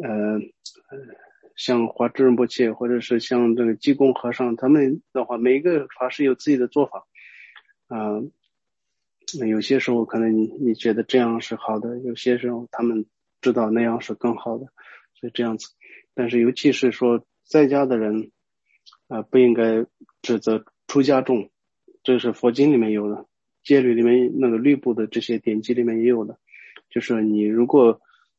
像华智仁波切，或者是像这个济公和尚，他们的话，每一个法师有自己的做法，有些时候可能你觉得这样是好的，有些时候他们知道那样是更好的，所以这样子。但是尤其是说在家的人不应该指责出家众，这是佛经里面有的，戒律里面那个律部的这些典籍里面也有的，就是你如果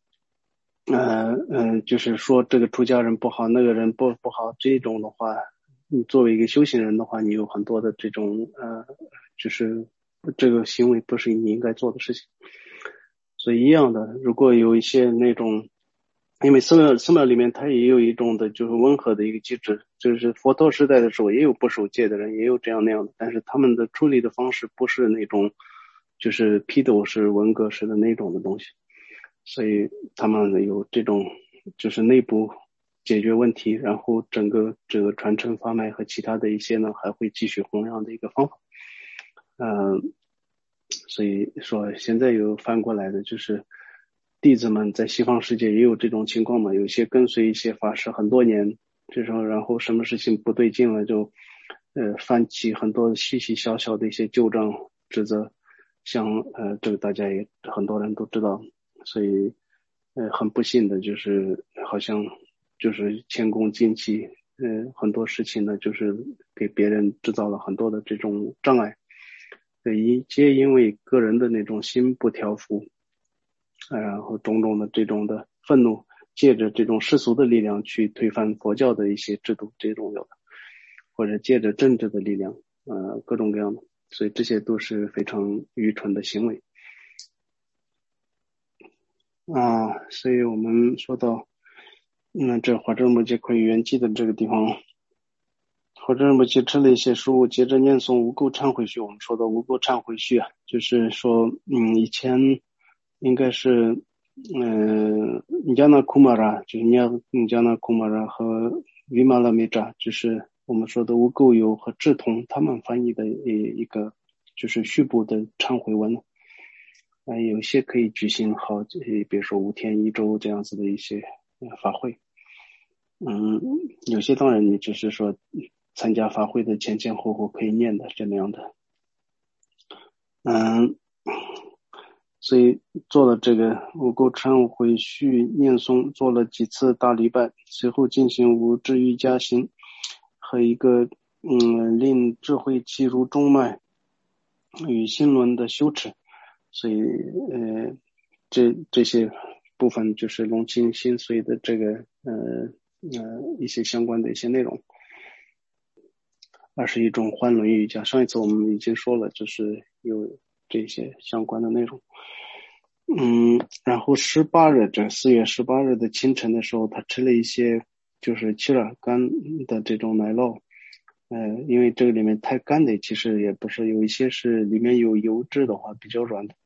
就是说这个出家人不好，那个人不好，这种的话，你作为一个修行人的话，你有很多的这种就是这个行为不是你应该做的事情。所以一样的，如果有一些那种，因为寺庙里面它也有一种的就是温和的一个机制，就是佛陀时代的时候也有不守戒的人，也有这样那样的，但是他们的处理的方式不是那种就是批斗式文革式的那种的东西，所以他们有这种就是内部解决问题，然后整个这个传承法脉和其他的一些呢还会继续弘扬的一个方法。所以说现在有翻过来的就是弟子们在西方世界也有这种情况嘛，有些跟随一些法师很多年，这时候然后什么事情不对劲了就翻起很多细细小小的一些旧账指责，像这个大家也很多人都知道，所以很不幸的就是好像就是前功尽弃，很多事情呢就是给别人制造了很多的这种障碍，皆因为个人的那种心不调伏，然后种种的这种的愤怒，借着这种世俗的力量去推翻佛教的一些制度，这种有的，或者借着政治的力量，各种各样的，所以这些都是非常愚蠢的行为。所以我们说到，这华智仁波切可以圆寂的这个地方，华智仁波切吃了一些食物，接着念诵无垢忏悔序。我们说的无垢忏悔序就是说，以前应该是，尼迦那库玛拉，就是尼迦那库玛拉和维玛拉米扎，就是我们说的无垢友和智同他们翻译的一个就是序部的忏悔文。有些可以举行好，比如说5天1周这样子的一些法会。有些当然你只是说参加法会的前后可以念的这样的。所以做了这个无垢忏悔序念诵，做了几次大礼拜，随后进行无智瑜伽行和一个令智慧契入中脉与心轮的修持。 所以这些部分就是龙清心髓的这个一些相关的一些内容。21种欢轮瑜伽，上一次我们已经说了，就是有这些相关的内容。然后18日，这4月18日的清晨的时候，他吃了一些就是切尔干的这种奶酪。因为这个里面太干的其实也不是，有一些是里面有油脂的话比较软的。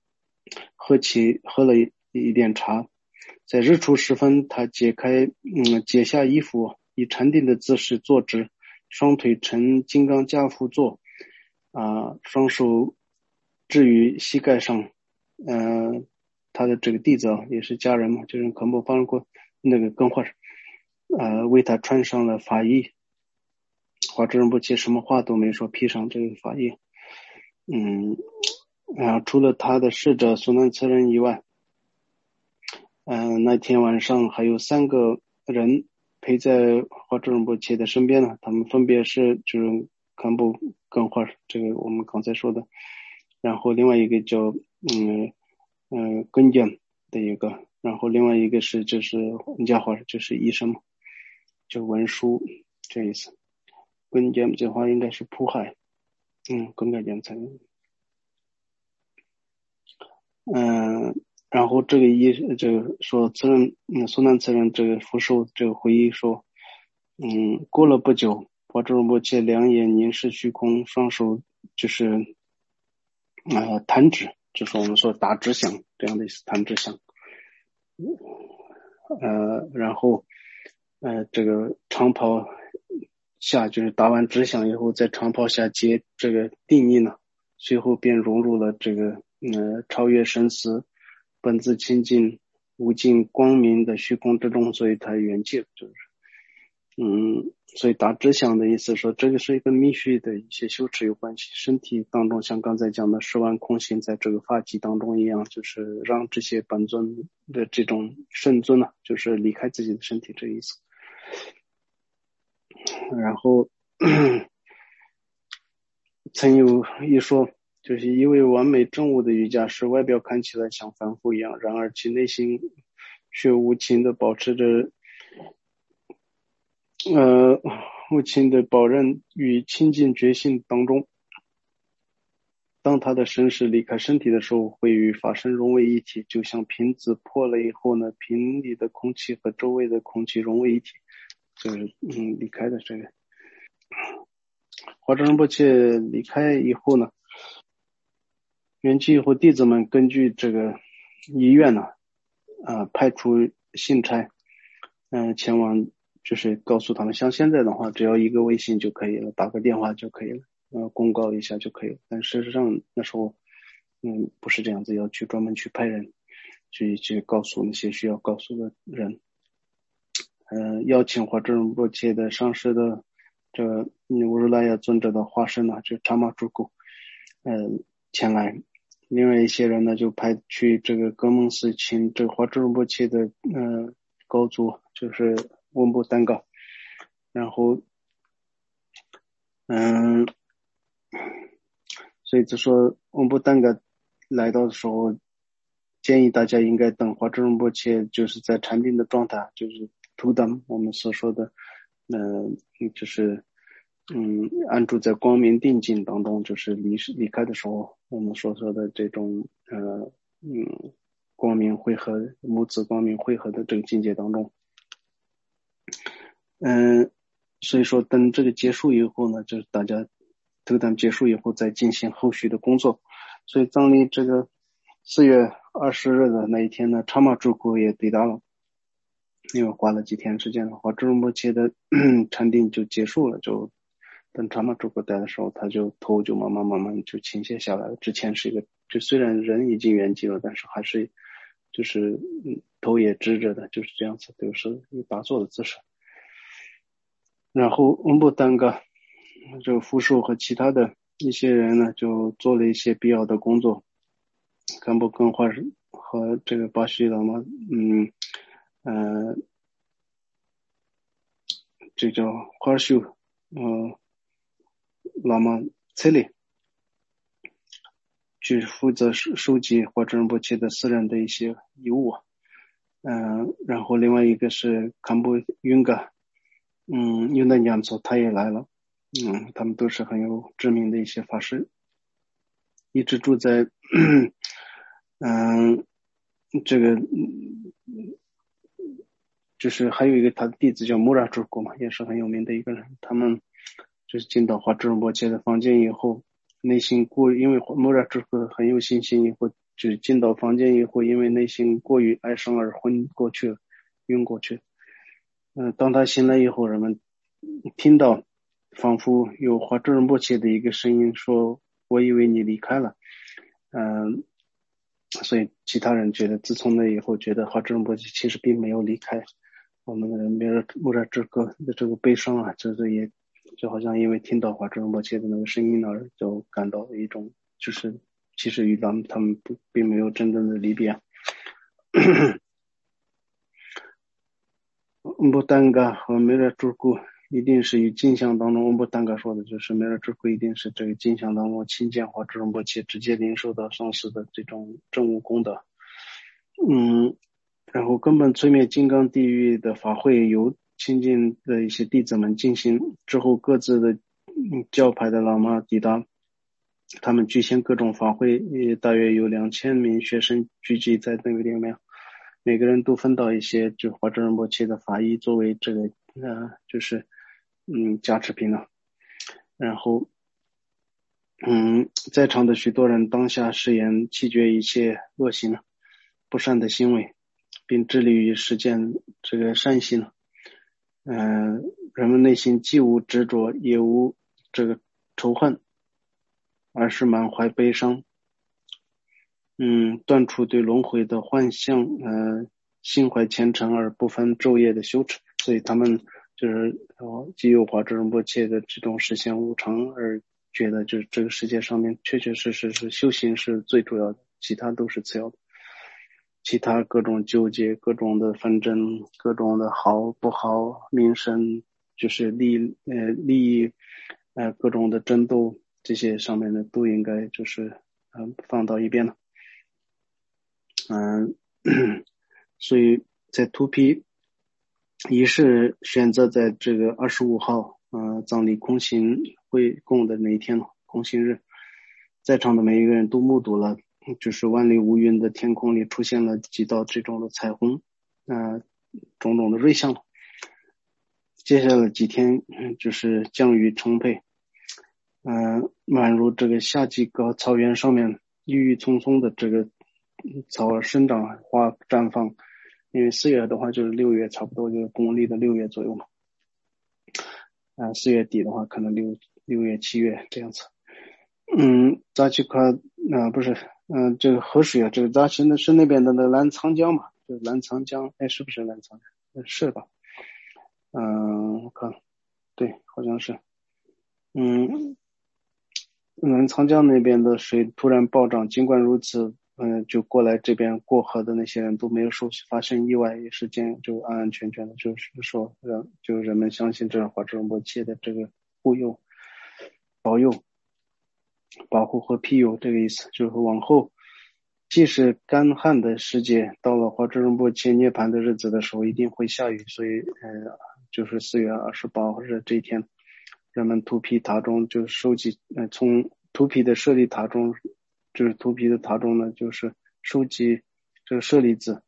喝了一点茶，在日出时分，他解下衣服，以禅定的姿势坐直，双腿呈金刚跏趺坐，双手置于膝盖上。他的这个弟子也是家人嘛，就是肯布方过那个跟会为他穿上了法衣。华智仁波切什么话都没说，披上这个法衣。除了他的侍者苏南次仁以外，那天晚上还有3个人陪在华智仁波切的身边呢，他们分别是就是堪布跟会，这个我们刚才说的，然后另外一个叫根江的一个，然后另外一个是就是家伙就是医生嘛，就文书这意思。根江的话应该是普海，根江才然后这个说苏南次仁这个福寿这个回忆说，过了不久，华智仁波切两眼凝视虚空，双手就是弹指，就是我们说打指响这样的意思，弹指响。然后这个长袍下就是打完指响以后，在长袍下结这个定义呢，随后便融入了这个超越生死、本自清净、无尽光明的虚空之中，所以它圆寂了，就是所以打指响的意思说，这个是一个密续的一些修持有关系。身体当中像刚才讲的10万空性在这个发际当中一样，就是让这些本尊的这种圣尊就是离开自己的身体这个意思。然后曾有一说，就是一位完美正悟的瑜伽师，外表看起来像凡夫一样，然而其内心却无情的保持着无情的保任与清净觉性当中。当他的神识离开身体的时候，会与法身融为一体，就像瓶子破了以后呢，瓶里的空气和周围的空气融为一体，就是离开的这个。华智仁波切离开以后呢，圆寂以后，弟子们根据这个遗愿呢，派出信差，前往，就是告诉他们，像现在的话，只要一个微信就可以了，打个电话就可以了，公告一下就可以了。但事实上那时候，不是这样子，要专门去派人去告诉那些需要告诉的人。邀请华智仁波切的上师的这个乌日拉雅尊者的化身呢，就查玛朱古，前来。另外一些人呢，就派去这个格蒙寺请这个华智仁波切的高足，就是温布丹嘎。然后所以就说温布丹嘎来到的时候，建议大家应该等华智仁波切就是在禅定的状态，就是图当我们所说的就是安住在光明定境当中，就是离开的时候，我们所说的这种光明汇合，母子光明汇合的这个境界当中。所以说等这个结束以后呢，就是大家图当结束以后再进行后续的工作。所以藏历这个4月20日的那一天呢，查玛朱库也抵达了，因为花了几天时间的话，智仁波切的禅定就结束了，就等查玛朱库来的时候，他就头就慢慢就倾斜下来了。之前是一个，就虽然人已经圆寂了，但是还是就是头也支着的，就是这样子，就是一个打坐的姿势。然后温布丹嘎这个福寿和其他的一些人呢，就做了一些必要的工作。堪布根化和这个巴西喇嘛，这叫花秀，喇嘛策略， 去负责收集华智仁波切的私人的一些遗物。然后另外一个是堪布云嘎，云南娘族他也来了，他们都是很有知名的一些法师，一直住在这个就是还有一个他的弟子叫穆拉朱古嘛，也是很有名的一个人。他们就是进到华智仁波切的房间以后，内心因为穆拉朱古很有信心，以后就是进到房间以后，因为内心过于哀伤而晕过去。当他醒来以后，人们听到仿佛有华智仁波切的一个声音说：“我以为你离开了。”所以其他人觉得，自从那以后，觉得华智仁波切其实并没有离开。我们的穆拉之歌的这个悲伤啊，就是也就好像因为听到华智仁波切的那个声音而就感到一种，就是其实与他们并没有真正的离别。翁布丹嘎和梅拉朱古一定是与镜像当中，翁布丹嘎说的就是梅拉朱古一定是这个镜像当中亲见华智仁波切直接领受到上师的这种证悟功德。然后根本摧灭金刚地狱的法会由亲近的一些弟子们进行，之后各自的教派的喇嘛抵达，他们举行各种法会，也大约有2000名学生聚集在那个里面，每个人都分到一些就华智仁波切的法衣作为这个就是加持品了。然后在场的许多人当下誓言弃绝一切恶行不善的行为，并致力于实践这个善行。人们内心既无执着也无这个仇恨，而是满怀悲伤。断除对轮回的幻象，心怀虔诚而不分昼夜的修持。所以他们就是既有华智仁波切的这种实现无常，而觉得就是这个世界上面确确实实是修行是最主要的，其他都是次要的。其他各种纠结、各种的纷争、各种的好不好、名声，就是利益，各种的争斗，这些上面的都应该就是放到一边了。所以在图皮仪式选择在这个25号葬礼空行会供的那一天空行日，在场的每一个人都目睹了就是万里无云的天空里出现了几道这种的彩虹，种种的瑞相。接下来几天就是降雨充沛，宛如这个夏季高草原上面郁郁葱葱的这个草生长花绽放。因为4月的话就是6月，差不多就是公历的6月左右嘛。4月底的话可能6月7月这样子。扎奇卡不是这个河水啊，这个扎奇是那边的那个澜沧江嘛，就是澜沧江，是不是澜沧江？是吧？我看对，好像是。澜沧江那边的水突然暴涨，尽管如此，就过来这边过河的那些人都没有发生意外，也是就安安全全的，就是说就人们相信这华智仁波切的这个护佑、保佑、保护和庇佑这个意思，就是往后即使干旱的世界，到了华智仁波切涅槃的日子的时候，一定会下雨，所以就是4月28日这一天。人们图皮塔中就收集从图皮的舍利塔中，就是图皮的塔中呢，就是收集这个舍利子，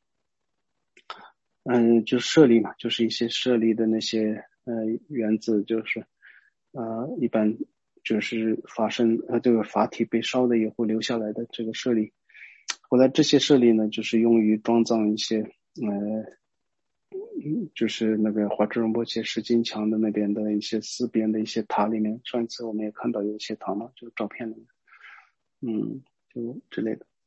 就舍利嘛，就是一些舍利的那些原子，就是一般就是法身这个法体被烧了以后留下来的这个舍利。后来这些舍利呢，就是用于装藏一些就是那个华智仁波切石金墙的那边的一些四边的一些塔里面，上一次我们也看到有一些塔嘛，就照片里面，就之类的。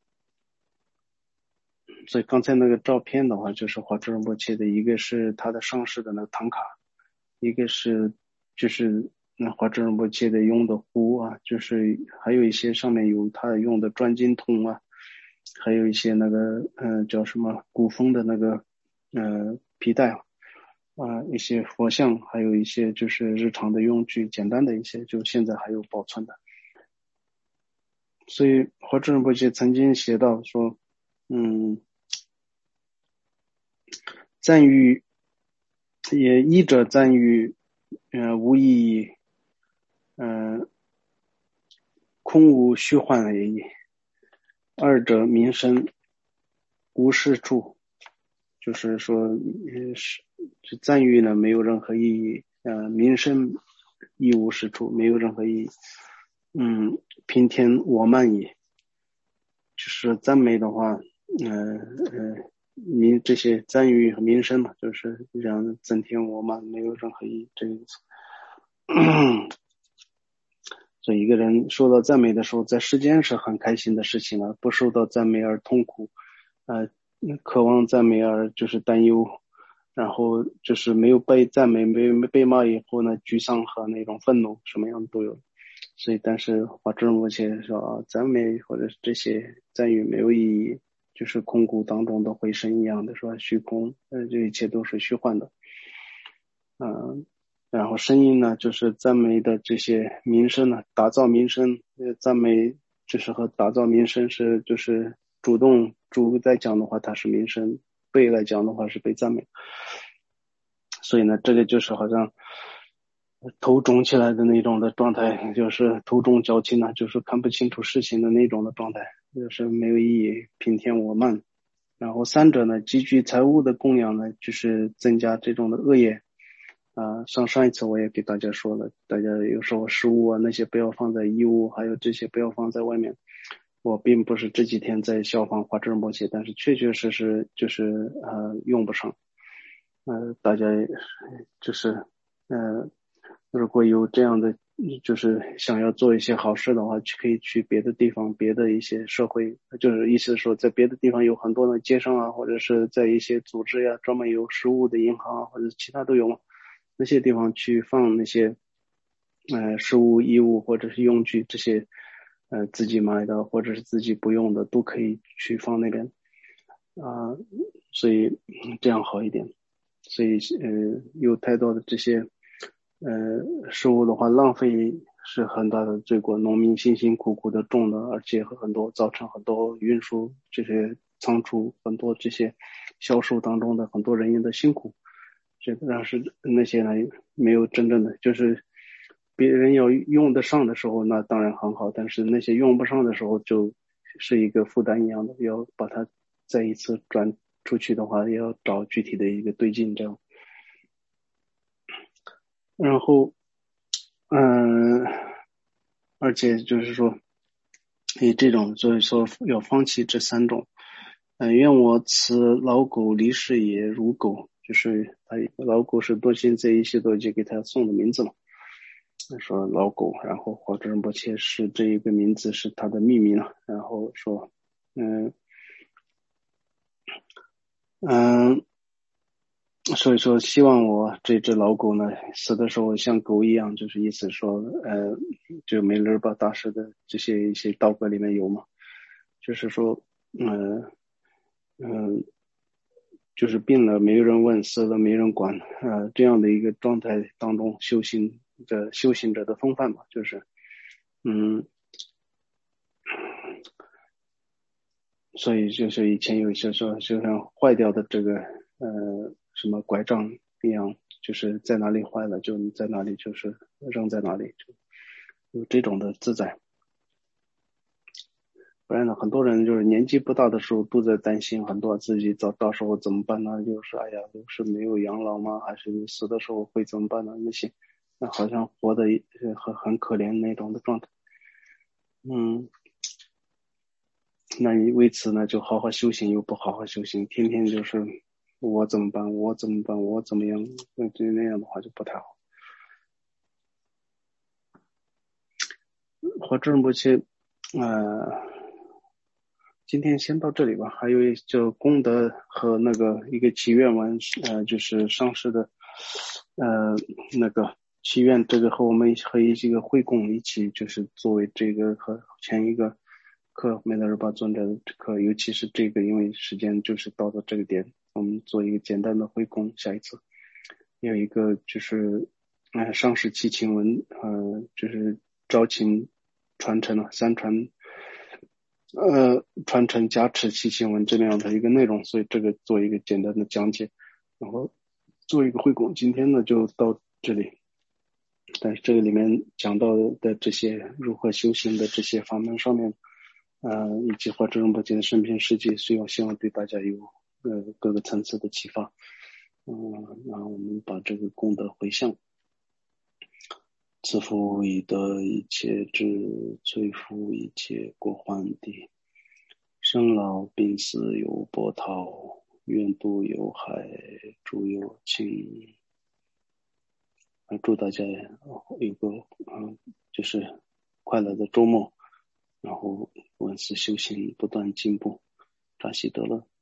所以刚才那个照片的话，就是华智仁波切的，一个是他的上师的那个唐卡，一个是就是华智仁波切的用的壶啊，就是还有一些上面有他用的转经筒啊，还有一些那个叫什么古风的那个皮带一些佛像，还有一些就是日常的用具，简单的一些，就现在还有保存的。 所以华智仁波切曾经写到说，赞誉也一者赞誉，无意义，空无虚幻而已；二者名声无是处，就是说，这赞誉呢没有任何意义，名声一无是处，没有任何意义。平天我慢矣，就是赞美的话，这些赞誉和名声嘛，就是让增添我慢，没有任何意义，这个意思。所以一个人受到赞美的时候，在世间是很开心的事情了，不受到赞美而痛苦，渴望赞美而就是担忧，然后就是没有被赞美，没被骂以后呢，沮丧和那种愤怒，什么样都有。所以，但是华智仁波切说，赞美或者是这些赞誉没有意义，就是空谷当中的回声一样的，说虚空，这一切都是虚幻的。然后声音呢，就是赞美的这些名声呢，打造名声，赞美就是和打造名声是就是主在讲的话，它是名声；被来讲的话是被赞美。所以呢，这个就是好像头肿起来的那种的状态，就是头重脚轻呢，就是看不清楚事情的那种的状态，就是没有意义，平天我慢。然后三者呢，积聚财物的供养呢，就是增加这种的恶业。上一次我也给大家说了，大家有时候食物啊那些不要放在衣物，还有这些不要放在外面。我并不是这几天在效仿华智仁波切，但是确确实实就是用不上。大家就是如果有这样的就是想要做一些好事的话，可以去别的地方，别的一些社会，就是意思说在别的地方有很多的街上啊，或者是在一些组织呀，专门有食物的银行啊，或者其他都有嘛。那些地方去放那些食物、衣物或者是用具，这些自己买的或者是自己不用的都可以去放那边所以这样好一点。所以有太多的这些食物的话，浪费是很大的罪过，农民辛辛苦苦的种的，而且很多造成很多运输这些仓储很多这些销售当中的很多人员的辛苦。这个但是那些呢没有真正的，就是别人要用得上的时候，那当然很好，但是那些用不上的时候，就是一个负担一样的，要把它再一次转出去的话，也要找具体的一个对劲这样。然后而且就是说以这种所以说要放弃这三种。愿我此老狗离世也如狗，就是他老狗是多心这一系多就给他送的名字嘛。说老狗，然后华智仁波切是这一个名字是他的秘密了，然后说所以说希望我这只老狗呢死的时候像狗一样，就是意思说就梅勒巴大师的这些一些道格里面有嘛，就是说就是病了没有人问，死了没人管，这样的一个状态当中修行者的风范嘛，就是所以就是以前有些说就像坏掉的这个什么拐杖一样，就是在哪里坏了就在哪里就是扔在哪里，就有这种的自在。不然呢，很多人就是年纪不大的时候都在担心很多自己到时候怎么办呢？就是哎呀，是没有养老吗？还是死的时候会怎么办呢？那些，那好像活得很可怜那种的状态。那你为此呢就好好修行，又不好好修行，天天就是我怎么办？我怎么办？我怎么样？那样的话就不太好。华智仁波切，今天先到这里吧。还有就功德和那个一个祈愿文，就是上师的，那个祈愿，这个和我们和一个会供一起，就是作为这个和前一个课梅德尔巴尊者的课，尤其是这个，因为时间就是到了这个点，我们做一个简单的会供。下一次有一个就是上师祈请文，就是招请传承了三传。 传承加持七情文这样的一个内容，所以这个做一个简单的讲解，然后做一个汇总。今天呢就到这里，但是这个里面讲到的这些如何修行的这些法门上面，以及华智仁波切的生平事迹，希望对大家有各个层次的启发。那我们把这个功德回向。自负以得一切智，摧伏一切过患地。生老病死有波涛，愿度有海，诸有情。祝大家有个就是快乐的周末，然后闻思修行，不断进步，扎西德勒。